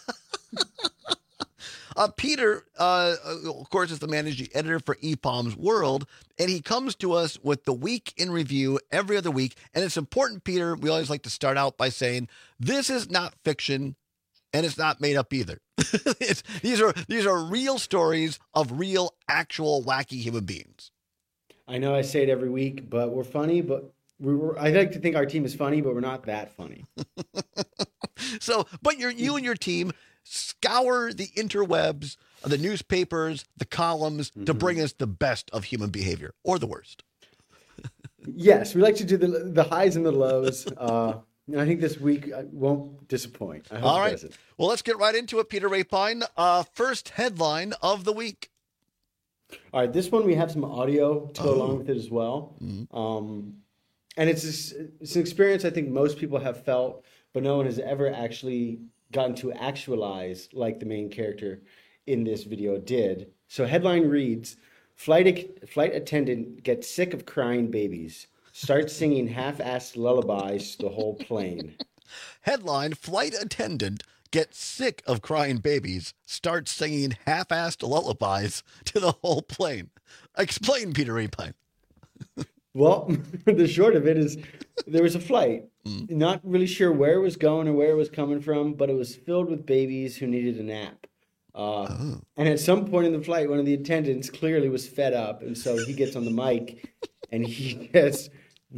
uh, Peter, uh, of course, is the managing editor for E-Bombs World, and he comes to us with the week in review every other week. And it's important, Peter, we always like to start out by saying, this is not fiction, and it's not made up either. it's, these are these are real stories of real, actual, wacky human beings. I know I say it every week, but we're funny. But we were, I like to think our team is funny, but we're not that funny. So, but you're, you and your team scour the interwebs, the newspapers, the columns mm-hmm. to bring us the best of human behavior, or the worst. Yes, we like to do the the highs and the lows. Uh, And I think this week won't disappoint. I hope All right. It doesn't. Well, let's get right into it, Peter Rapine. Uh, first headline of the week. All right. This one, we have some audio to go oh. along with it as well. Mm-hmm. Um, and it's, it's an experience I think most people have felt, but no one has ever actually gotten to actualize like the main character in this video did. So headline reads, Flight, flight attendant gets sick of crying babies. Starts singing half-assed lullabies to the whole plane. Headline, flight attendant gets sick of crying babies, starts singing half-assed lullabies to the whole plane. Explain, Peter Rapine. Well, the short of it is there was a flight. Mm. Not really sure where it was going or where it was coming from, but it was filled with babies who needed a nap. Uh, oh. And at some point in the flight, one of the attendants clearly was fed up, and so he gets on the mic and he gets...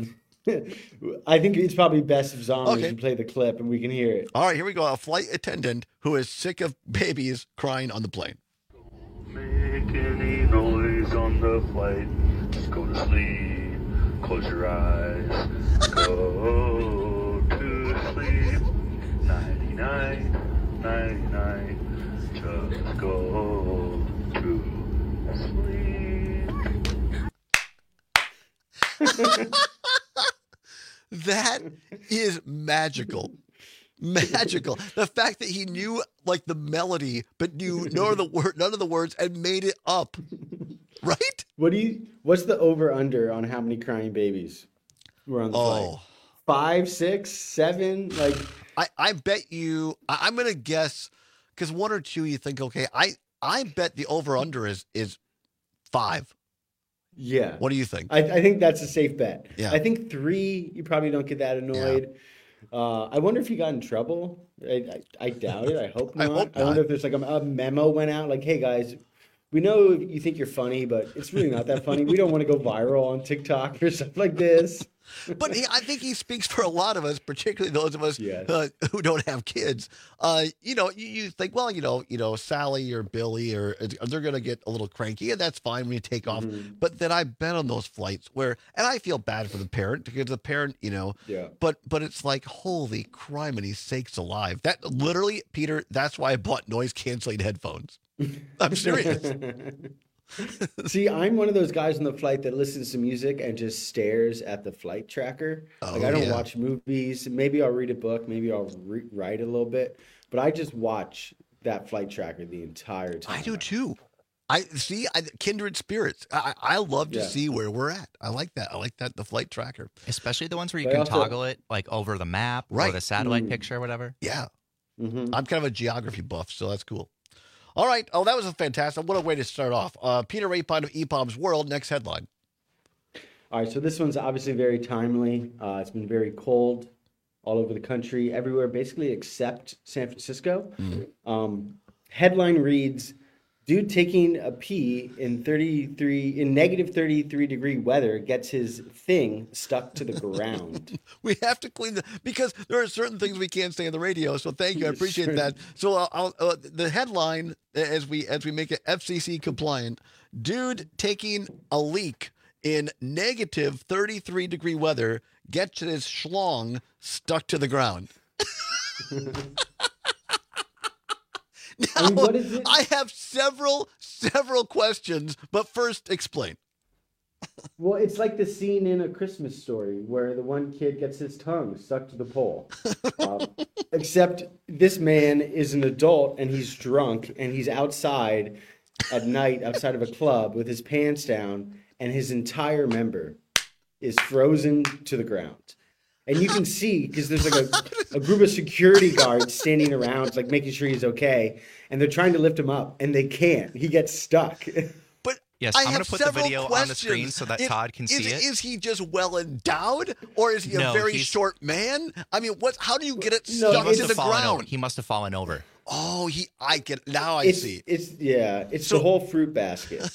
I think it's probably best if Zombie okay. can play the clip and we can hear it. All right, here we go. A flight attendant who is sick of babies crying on the plane. Make any noise on the flight. Just go to sleep. Close your eyes. Go to sleep. Nighty-night, nighty-night. Just go to sleep. That is magical. Magical. The fact that he knew like the melody, but knew none of the word, none of the words, and made it up. Right? What do you? What's the over under on how many crying babies were on the oh. flight? Five, six, seven. Like I, I bet you. I, I'm gonna guess because one or two you think okay. I, I bet the over under is is five. Yeah. What do you think? I, I think that's a safe bet. Yeah. I think three, you probably don't get that annoyed. Yeah. Uh, I wonder if he got in trouble. I, I, I doubt it. I hope not. I hope not. I wonder if there's like a, a memo went out like, hey guys, we know you think you're funny, but it's really not that funny. We don't want to go viral on TikTok or stuff like this. But he, I think he speaks for a lot of us, particularly those of us yes. uh, who don't have kids. Uh, you know, you, you think, well, you know, you know, Sally or Billy or they're going to get a little cranky, and that's fine when you take off. Mm-hmm. But then I've been on those flights where, and I feel bad for the parent because the parent, you know, yeah. But but it's like, holy criminy sakes alive! That literally, Peter. That's why I bought noise canceling headphones. I'm serious. See, I'm one of those guys on the flight that listens to music and just stares at the flight tracker. Oh, like I don't yeah. watch movies. Maybe I'll read a book. Maybe I'll re- write a little bit. But I just watch that flight tracker the entire time. I do too. I see. I, kindred spirits. I, I love to yeah. see where we're at. I like that. I like that. The flight tracker, especially the ones where you but can also, toggle it like over the map right. or the satellite mm. picture or whatever. Yeah, mm-hmm. I'm kind of a geography buff, so that's cool. All right. Oh, that was a fantastic. What a way to start off. Uh, Peter Rapine of E P O M's World. Next headline. All right, so this one's obviously very timely. Uh, it's been very cold all over the country, everywhere, basically except San Francisco. Mm-hmm. Um, headline reads, dude taking a pee in thirty-three in negative thirty-three degree weather gets his thing stuck to the ground. We have to clean the because there are certain things we can't say on the radio. So thank you, I appreciate sure. that. So I'll, I'll, uh, the headline, as we as we make it F C C compliant, dude taking a leak in negative thirty-three degree weather gets his schlong stuck to the ground. Now, I, mean, what is it? I have several, several questions, but first explain. Well, it's like the scene in A Christmas Story where the one kid gets his tongue stuck to the pole. um, except this man is an adult and he's drunk and he's outside at night outside of a club with his pants down and his entire member is frozen to the ground. And you can see, because there's like a, a group of security guards standing around, like making sure he's okay. And they're trying to lift him up, and they can't. He gets stuck. But yes, I I'm going to put the video questions. on the screen so that if, Todd can see is, it. Is he just well endowed, or is he a no, very he's... short man? I mean, what? How do you get it no, stuck to the ground? Over. He must have fallen over. Oh, he. I get now. I it's, see. It's yeah. It's so, the whole fruit basket.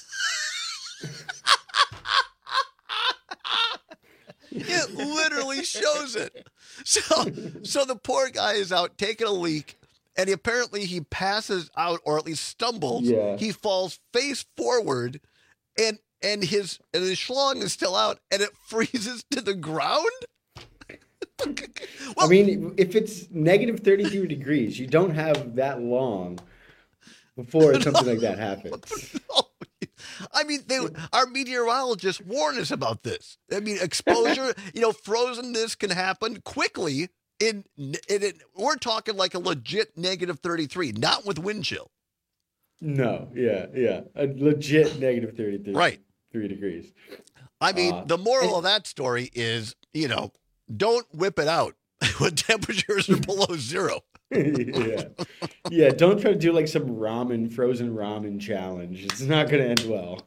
It literally shows it. So, so the poor guy is out taking a leak, and he, apparently he passes out, or at least stumbles. Yeah. He falls face forward, and and his and his schlong is still out, and it freezes to the ground. Well, I mean, if it's negative thirty-three degrees, you don't have that long before something like that happens. No. I mean, they, our meteorologists warn us about this. I mean, exposure, you know, frozenness can happen quickly. In, in, in we're talking like a legit negative thirty-three, not with wind chill. No, yeah, yeah, a legit negative thirty-three, right, three degrees. I mean, uh, the moral and, of that story is, you know, don't whip it out when temperatures are below zero. yeah, yeah. Don't try to do like some ramen, frozen ramen challenge. It's not going to end well.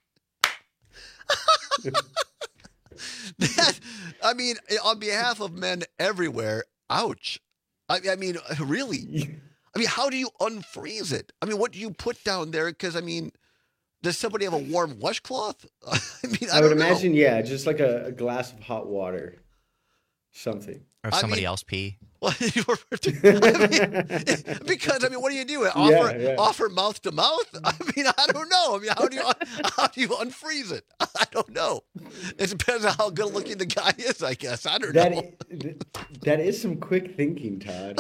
that, I mean, on behalf of men everywhere, ouch. I, I mean, really. I mean, how do you unfreeze it? I mean, what do you put down there? Because I mean, does somebody have a warm washcloth? I mean, I, I would don't imagine, know. yeah, just like a, a glass of hot water, something. Or somebody I mean, else pee. Well, I mean, because I mean, what do you do? Offer yeah, yeah. offer mouth to mouth? I mean, I don't know. I mean, how do you how do you unfreeze it? I don't know. It depends on how good looking the guy is, I guess. I don't that know. Is, that is some quick thinking, Todd.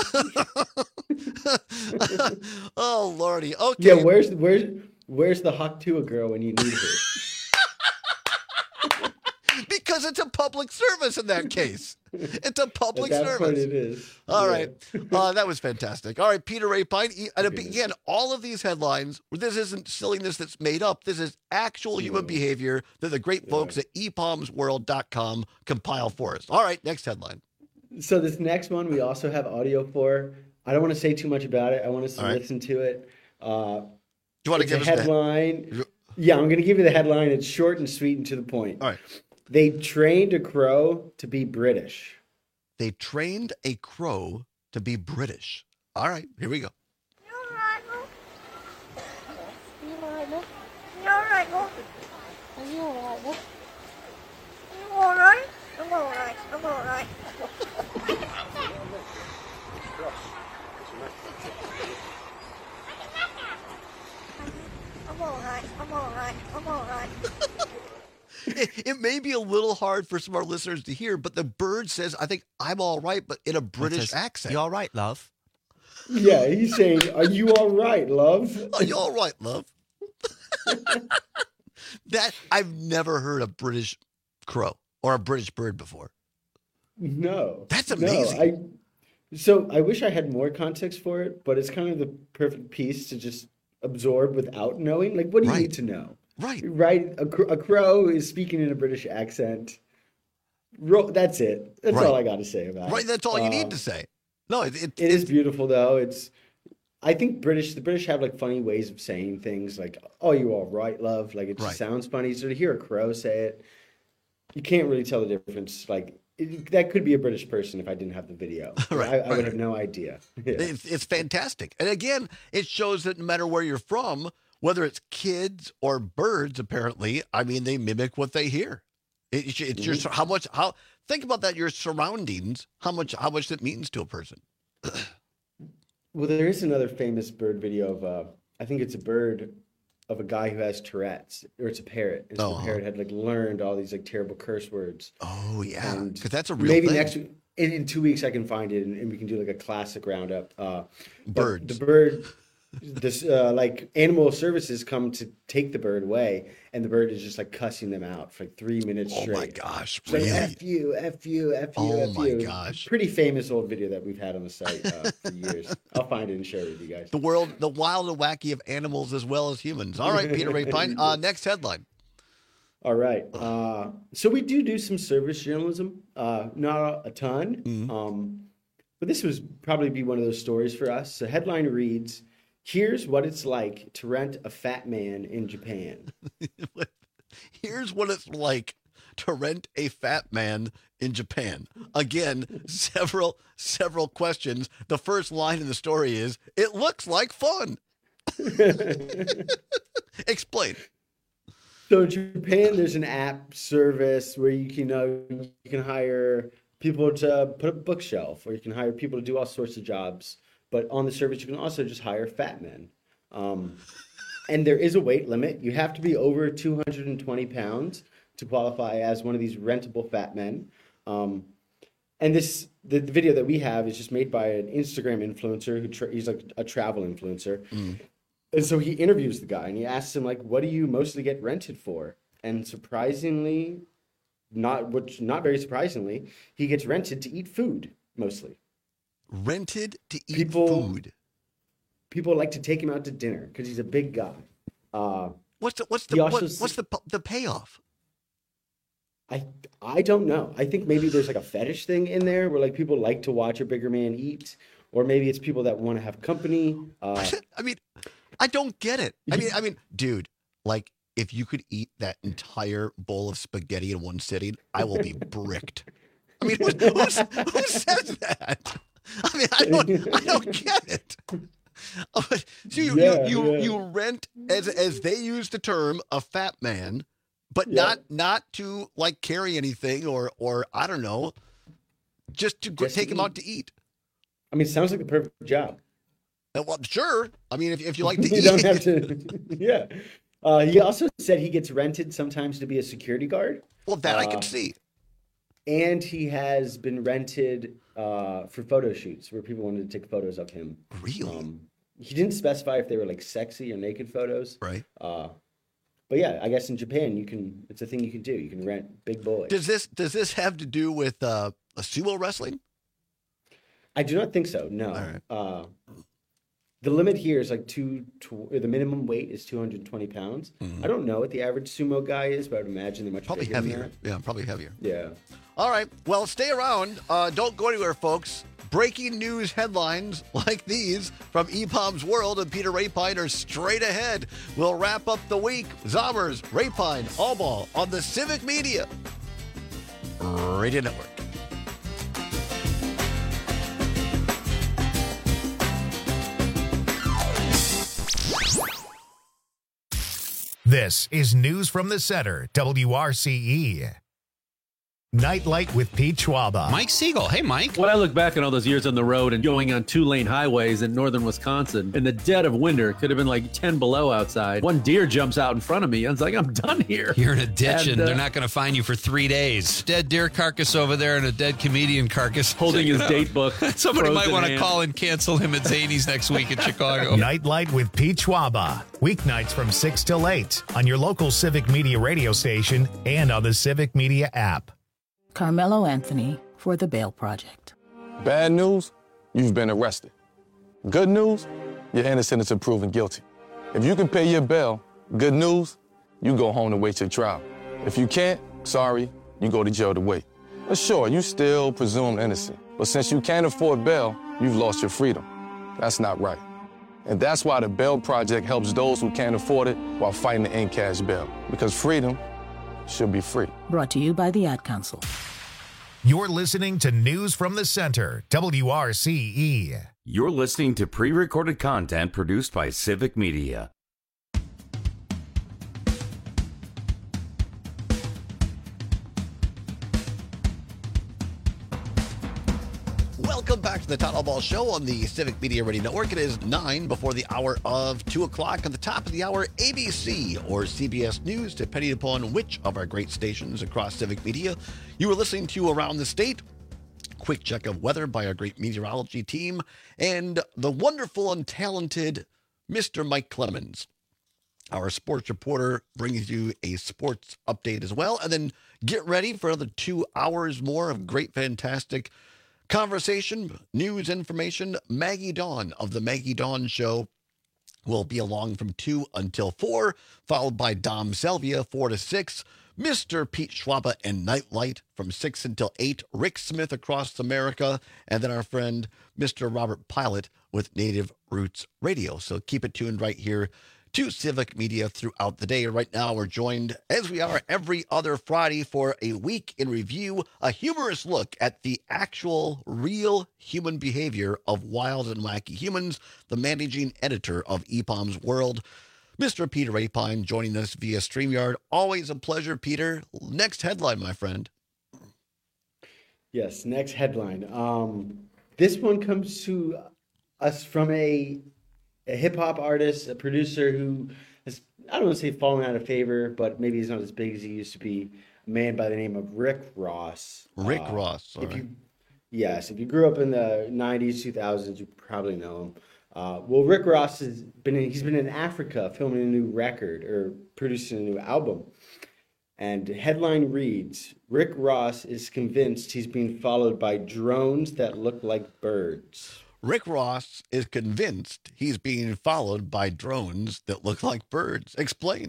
Oh Lordy. Okay. Yeah, where's where's where's the Haktua girl when you need her? Because it's a public service in that case. It's a public At that service. Point it is. All yeah. right. Uh, that was fantastic. All right, Peter Rapine. And again, all of these headlines, this isn't silliness that's made up. This is actual human yeah. behavior that the great folks yeah. at e palms world dot com compile for us. All right, next headline. So this next one we also have audio for. I don't want to say too much about it. I want us to right. listen to it. Uh, Do you want to give a us headline? The... Yeah, I'm going to give you the headline. It's short and sweet and to the point. All right. They trained a crow to be British. They trained a crow to be British. All right, here we go. You all right, Mom? You all right, Mom? You all right, Mom? Are you all right, Mom? You all right? I'm all right. I'm all right. I'm all right. I'm all right. I'm all right. It, it may be a little hard for some of our listeners to hear, but the bird says, I think I'm all right, but in a British says, accent. You all right, love? Yeah, he's saying, are you all right, love? Are you all right, love? That I've never heard a British crow or a British bird before. No. That's amazing. No, I, so I wish I had more context for it, but it's kind of the perfect piece to just absorb without knowing. Like, what do you right. need to know? Right. Right. A, a crow is speaking in a British accent. Ro- that's it. That's right. all I got to say about right. it. That's all uh, you need to say. No, it, it, it is beautiful, though. It's I think British, the British have like funny ways of saying things like, "Oh, you all right, love?" Like it just Right. sounds funny. So to hear a crow say it, you can't really tell the difference. Like it, that could be a British person if I didn't have the video. Right, I, I right. would have no idea. Yeah. It's, it's fantastic. And again, it shows that no matter where you're from, whether it's kids or birds, apparently, I mean, they mimic what they hear. It, it's your, Mhm. how much, how, think about that, your surroundings, how much, how much it means to a person. Well, there is another famous bird video of, uh, I think it's a bird of a guy who has Tourette's, or it's a parrot. And so Oh. the parrot had like learned all these like terrible curse words. Oh, yeah. And Because that's a real maybe thing. next week, in, in two weeks, I can find it and, and we can do like a classic roundup. Uh, but Birds. The bird, this uh, like animal services come to take the bird away, and the bird is just like cussing them out for like three minutes Oh, straight. my gosh. It's like, Really? F you, F you, F you, Oh, F my you. gosh. Pretty famous old video that we've had on the site uh, for years. I'll find it and share it with you guys. The world, the wild and wacky of animals as well as humans. All right, Peter Rapine. Uh, next headline. All right. Uh, so we do do some service journalism, uh, not a ton, Mm-hmm. um, but this was probably be one of those stories for us. The headline reads, "Here's what it's like to rent a fat man in Japan." Here's what it's like to rent a fat man in Japan. Again, several, several questions. The first line in the story is, "It looks like fun." Explain. So in Japan, there's an app service where you can uh, you can hire people to put up a bookshelf, or you can hire people to do all sorts of jobs. But on the service, you can also just hire fat men. Um, and there is a weight limit. You have to be over two hundred twenty pounds to qualify as one of these rentable fat men. Um, and this the, the video that we have is just made by an Instagram influencer who tra- he's like a travel influencer. Mm. And so he interviews the guy and he asks him, like, what do you mostly get rented for? And surprisingly, not which not very surprisingly, he gets rented to eat food mostly. Rented to eat people, food. People like to take him out to dinner because he's a big guy. Uh, What's the what's he the also what, s- what's the the payoff? I I don't know. I think maybe there's like a fetish thing in there where like people like to watch a bigger man eat, or maybe it's people that want to have company. Uh, I mean, I don't get it. I mean, I mean, dude, like if you could eat that entire bowl of spaghetti in one sitting, I will be bricked. I mean, who's, who's, who says that? I mean, I don't, I don't get it. Oh, but- so you, Yeah, you, you, yeah. you rent, as as they use the term, a fat man, but Yeah. not not to like carry anything or or I don't know, just to go, Just to take him eat. out to eat. I mean, it sounds like the perfect job. Uh, Well, sure. I mean, if if you like to You eat, don't have to. Yeah. Uh, he also said he gets rented sometimes to be a security guard. well, that I Uh, can see. And he has been rented uh, for photo shoots where people wanted to take photos of him. Really? Um, he didn't specify if they were like sexy or naked photos. Right. Uh, but yeah, I guess in Japan you can. It's a thing you can do. You can rent big boys. Does this does this have to do with uh, a sumo wrestling? I do not think so. No. right. Uh, the limit here is like two. Tw- or the minimum weight is two hundred twenty pounds. Mhm. I don't know what the average sumo guy is, but I would imagine they're much Probably bigger than heavier. Yeah, probably heavier. that. Yeah. All right. Well, stay around. Uh, don't go anywhere, folks. Breaking news headlines like these from E P O M's World and Peter Rapine are straight ahead. We'll wrap up the week. Zommers, Rapine, Allball on the Civic Media Radio Network. This is News from the Center, W R C E. Nightlight with Pete Schwaba. Mike Siegel. Hey, Mike. When I look back on all those years on the road and going on two-lane highways in northern Wisconsin, in the dead of winter, it could have been like ten below outside. One deer jumps out in front of me. I was like, I'm done here. You're in a ditch and, And, uh, they're not going to find you for three days. Dead deer carcass over there and a dead comedian carcass. Holding his date book. Somebody might frozen want to hand. call and cancel him at Zany's next week in Chicago. Nightlight with Pete Schwaba. Weeknights from six till eight on your local Civic Media radio station and on the Civic Media app. Carmelo Anthony for the Bail Project. Bad news, you've been arrested. Good news, you're innocent until proven guilty. If you can pay your bail, good news, you go home to wait your trial. If you can't, sorry, you go to jail to wait. But sure, you still presumed innocent. But since you can't afford bail, you've lost your freedom. That's not right. And that's why the Bail Project helps those who can't afford it while fighting to end cash bail. Because freedom should be free. Brought to you by the Ad Council. You're listening to News from the Center, W R C E. You're listening to pre-recorded content produced by Civic Media. Welcome back to the Town Hall Ball Show on the Civic Media Radio Network. It is nine before the hour of two o'clock. At the top of the hour, A B C or C B S News, depending upon which of our great stations across Civic Media you were listening to around the state. Quick check of weather by our great meteorology team and the wonderful and talented Mister Mike Clemens. Our sports reporter brings you a sports update as well. And then get ready for another two hours more of great, fantastic conversation, news, information. Maggie Dawn of the Maggie Dawn Show will be along from two until four, followed by Dom Selvia, four to six. Mister Pete Schwaba and Nightlight from six until eight. Rick Smith Across America. And then our friend, Mister Robert Pilot with Native Roots Radio. So keep it tuned right here to Civic Media throughout the day. Right now, we're joined, as we are every other Friday, for a week in review, a humorous look at the actual, real human behavior of wild and wacky humans, the managing editor of E P O M's World, Mister Peter Rapine, joining us via StreamYard. Always a pleasure, Peter. Next headline, my friend. Yes, next headline. Um, this one comes to us from a a hip-hop artist, a producer who has, I don't want to say fallen out of favor, but maybe he's not as big as he used to be. A man by the name of Rick Ross. Rick uh, Ross, all if right. you, Yes, if you grew up in the nineties, two thousands, you probably know him. Uh, well, Rick Ross has been in, he's been in Africa filming a new record or producing a new album. And headline reads, Rick Ross is convinced he's being followed by drones that look like birds. Rick Ross is convinced he's being followed by drones that look like birds. Explain.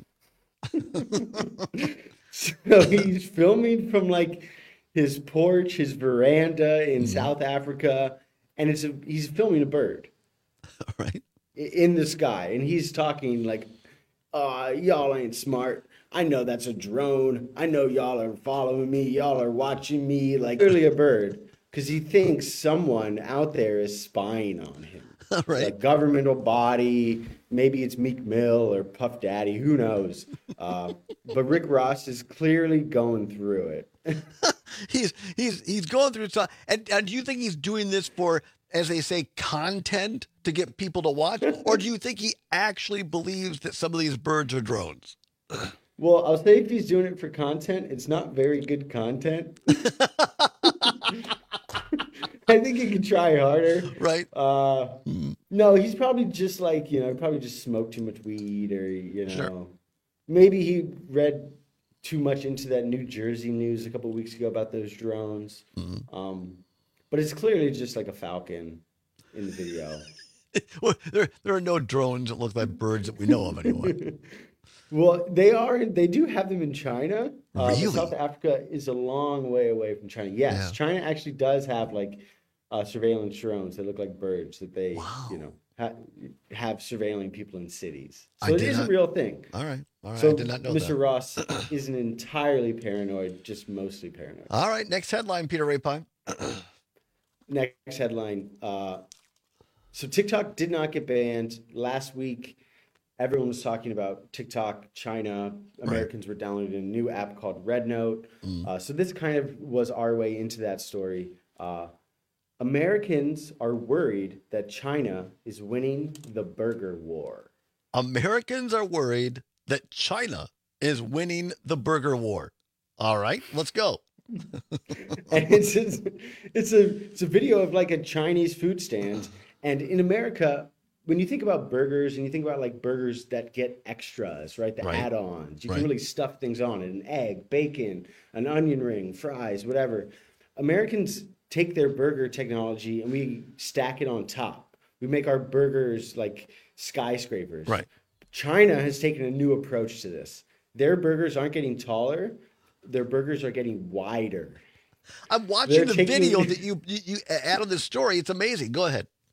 So he's filming from like his porch, his veranda in mm-hmm. South Africa, and it's a, he's filming a bird. Right. In the sky. And he's talking like, uh, y'all ain't smart. I know that's a drone. I know y'all are following me. Y'all are watching me. Like, clearly a bird. Because he thinks someone out there is spying on him. Right. A governmental body. Maybe it's Meek Mill or Puff Daddy. Who knows? Uh, but Rick Ross is clearly going through it. he's he's he's going through it. And, and do you think he's doing this for, as they say, content to get people to watch? Or do you think he actually believes that some of these birds are drones? Well, I'll say if he's doing it for content, it's not very good content. I think he could try harder. Right. Uh, mm. No, he's probably just like, you know, probably just smoked too much weed or, you know, sure. Maybe he read too much into that New Jersey news a couple of weeks ago about those drones. Mm. Um, but it's clearly just like a falcon in the video. Well, there, there are no drones that look like birds that we know of anyway. Well, they are. They do have them in China. Really? Uh, South Africa is a long way away from China. Yes, yeah. China actually does have like uh, surveillance drones that look like birds that they, wow. you know, ha- have surveilling people in cities. So I it is not... a real thing. All right. All right. So I did not know Mister that. Ross isn't entirely paranoid, just mostly paranoid. All right. Next headline, Peter Rapine. Next headline. Uh, so TikTok did not get banned last week. Everyone was talking about TikTok, China. Americans right. were downloading a new app called Red Note. Mm. Uh, so this kind of was our way into that story. Uh, Americans are worried that China is winning the burger war. Americans are worried that China is winning the burger war. All right, let's go. And it's, it's it's a it's a video of like a Chinese food stand, and in America, when you think about burgers and you think about like burgers that get extras, right? The right. add-ons, you right. can really stuff things on it: an egg, bacon, an onion ring, fries, whatever. Americans take their burger technology and we stack it on top. We make our burgers like skyscrapers. Right. China has taken a new approach to this. Their burgers aren't getting taller; their burgers are getting wider. I'm watching They're the taking... video that you, you you add on this story. It's amazing. Go ahead.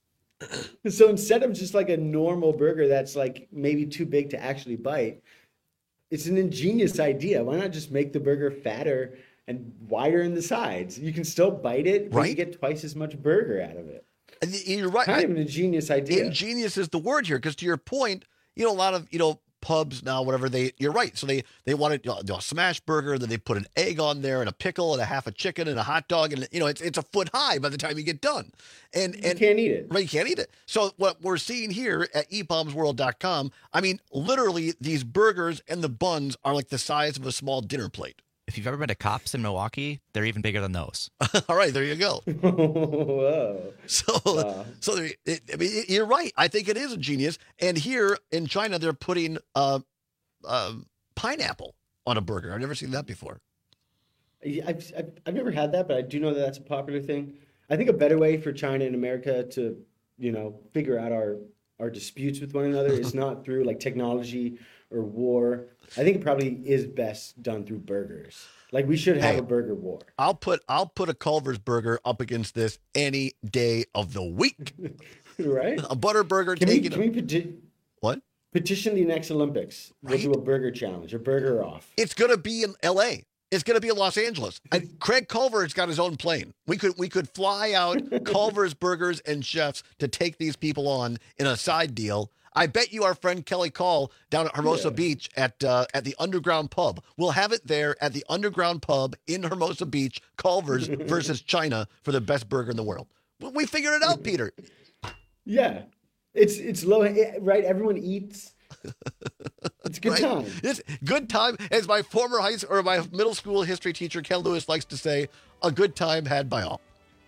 So instead of just like a normal burger that's like maybe too big to actually bite, it's an ingenious idea. Why not just make the burger fatter and wider in the sides? You can still bite it, but Right. you get twice as much burger out of it. And y- You're right. Kind of an ingenious idea. Ingenious is the word here, because to your point, you know, a lot of, you know, pubs now, whatever, they, you're right. So they, they wanted, you know, do a smash burger, then they put an egg on there and a pickle and a half a chicken and a hot dog. And, you know, it's, it's a foot high by the time you get done. And, and can't eat it. Right. You can't eat it. So what we're seeing here at eat bombs world dot com, I mean, literally these burgers and the buns are like the size of a small dinner plate. If you've ever been to Cops in Milwaukee, they're even bigger than those. All right, there you go. Whoa. So, Wow. so there- it, I mean, it- you're right. I think it is a genius. And here in China, they're putting uh, uh, pineapple on a burger. I've never seen that before. I've, I've, I've never had that, but I do know that that's a popular thing. I think a better way for China and America to, you know, figure out our, our disputes with one another is not through like technology or war. I think it probably is best done through burgers. Like we should have Hey. a burger war. I'll put I'll put a Culver's burger up against this any day of the week. Right? A butter burger Can we, taking can we peti- what? petition the next Olympics? We'll do a burger challenge, a burger off. It's gonna be in L A. It's gonna be in Los Angeles. And Craig Culver's got his own plane. We could we could fly out Culver's Burgers and Chefs to take these people on in a side deal. I bet you our friend Kelly Call down at Hermosa Yeah. Beach at uh, at the Underground Pub. We'll have it there at the Underground Pub in Hermosa Beach, Culver's versus China for the best burger in the world. We- We figured it out, Peter. Yeah. It's it's low, right? Everyone eats. It's a good Right? time. It's good time, as my former high school, or my middle school history teacher Ken Lewis likes to say, a good time had by all.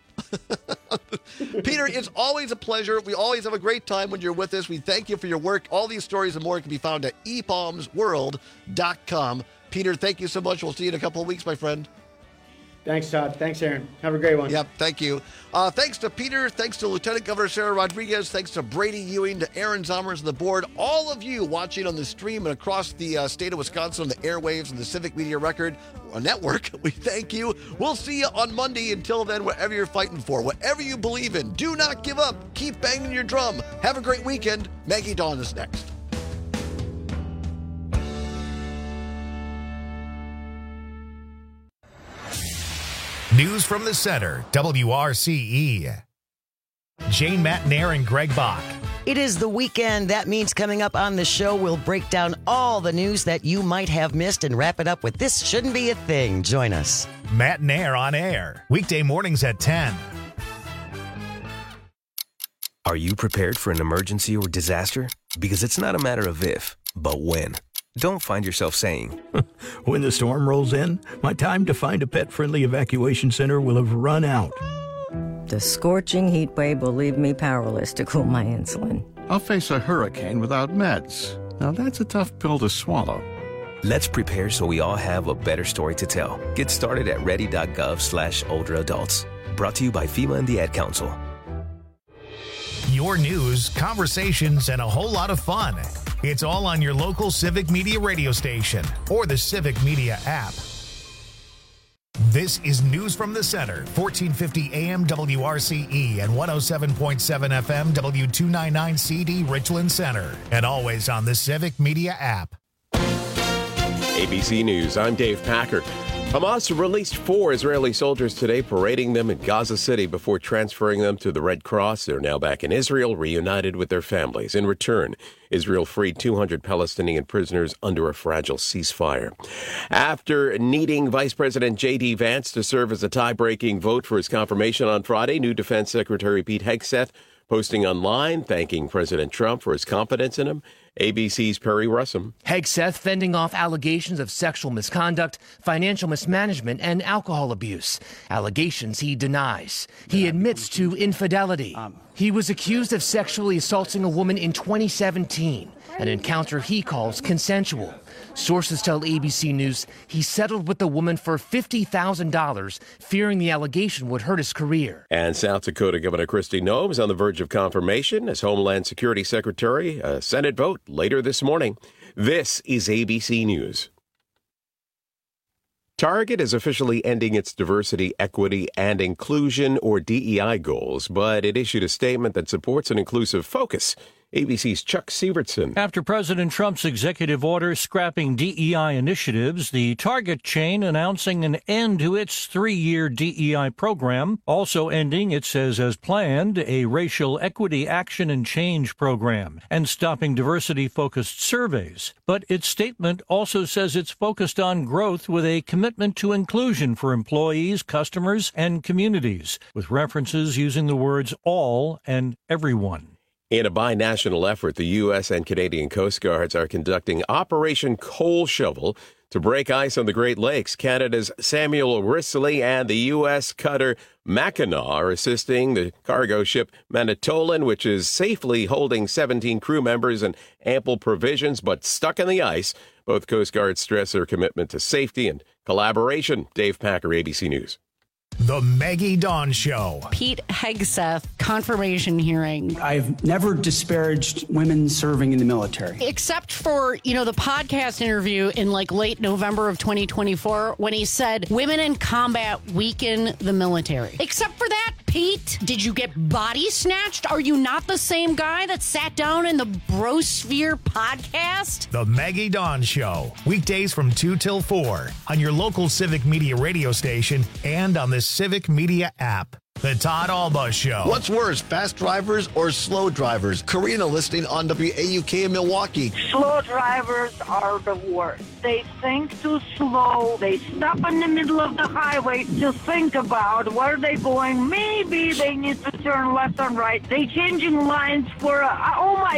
Peter, it's always a pleasure. We always have a great time when you're with us. We thank you for your work. All these stories and more can be found at e bombs world dot com. Peter, thank you so much. We'll see you in a couple of weeks, my friend. Thanks, Todd. Thanks, Aaron. Have a great one. Yep, thank you. Uh, thanks to Peter. Thanks to Lieutenant Governor Sarah Rodriguez. Thanks to Brady Ewing, to Aaron Zommers and the board. All of you watching on the stream and across the uh, state of Wisconsin on the airwaves and the Civic Media Record Network, we thank you. We'll see you on Monday. Until then, whatever you're fighting for, whatever you believe in, do not give up. Keep banging your drum. Have a great weekend. Maggie Dawn is next. News from the Center, W R C E. Jane Matnair and Greg Bach. It is the weekend. That means coming up on the show, we'll break down all the news that you might have missed and wrap it up with This Shouldn't Be a Thing. Join us. Matnair on air, weekday mornings at ten. Are you prepared for an emergency or disaster? Because it's not a matter of if, but when. Don't find yourself saying, When the storm rolls in, my time to find a pet-friendly evacuation center will have run out. The scorching heat wave will leave me powerless to cool my insulin. I'll face a hurricane without meds. Now that's a tough pill to swallow. let's prepare so we all have a better story to tell. Get started at ready.gov slash older adults. Brought to you by FEMA and the Ad Council. Your news, conversations, and a whole lot of fun. It's all on your local Civic Media radio station or the Civic Media app. This is News from the Center, fourteen fifty A M W R C E and one oh seven point seven F M W two ninety-nine C D Richland Center, and always on the Civic Media app. A B C News, I'm Dave Packer. Hamas released four Israeli soldiers today, parading them in Gaza City before transferring them to the Red Cross. They're now back in Israel, reunited with their families. In return, Israel freed two hundred Palestinian prisoners under a fragile ceasefire. After needing Vice President J D. Vance to serve as a tie-breaking vote for his confirmation on Friday, new Defense Secretary Pete Hegseth posting online, thanking President Trump for his confidence in him. A B C's Perry Russum. Hegseth fending off allegations of sexual misconduct, financial mismanagement, and alcohol abuse. Allegations he denies. He admits to infidelity. He was accused of sexually assaulting a woman in twenty seventeen, an encounter he calls consensual. Sources tell A B C News he settled with the woman for fifty thousand dollars, fearing the allegation would hurt his career. And South Dakota Governor Kristi Noem is on the verge of confirmation as Homeland Security Secretary. A Senate vote later this morning. This is A B C News. Target is officially ending its diversity, equity, and inclusion, or D E I goals, but it issued a statement that supports an inclusive focus. A B C's Chuck Sievertson. After President Trump's executive order scrapping D E I initiatives, the Target chain announcing an end to its three-year D E I program, also ending, it says as planned, a racial equity action and change program, and stopping diversity-focused surveys. But its statement also says it's focused on growth with a commitment to inclusion for employees, customers, and communities, with references using the words all and everyone. In a bi-national effort, the U S and Canadian Coast Guards are conducting Operation Coal Shovel to break ice on the Great Lakes. Canada's Samuel Risley and the U S cutter Mackinac are assisting the cargo ship Manitoulin, which is safely holding seventeen crew members and ample provisions, but stuck in the ice. Both Coast Guards stress their commitment to safety and collaboration. Dave Packer, A B C News. The Maggie Dawn Show. Pete Hegseth, confirmation hearing. I've never disparaged women serving in the military. Except for, you know, the podcast interview in like late November of twenty twenty-four when he said women in combat weaken the military. Except for that, Pete, did you get body snatched? Are you not the same guy that sat down in the Brosphere podcast? The Maggie Dawn Show. Weekdays from two till four on your local Civic Media radio station and on the Civic Media app. The Todd Alba Show. What's worse, fast drivers or slow drivers? Karina listening on W A U K in Milwaukee. Slow drivers are the worst. They think too slow. They stop in the middle of the highway to think about where are they going. Maybe they need to turn left and right. They changing lines for, a, oh my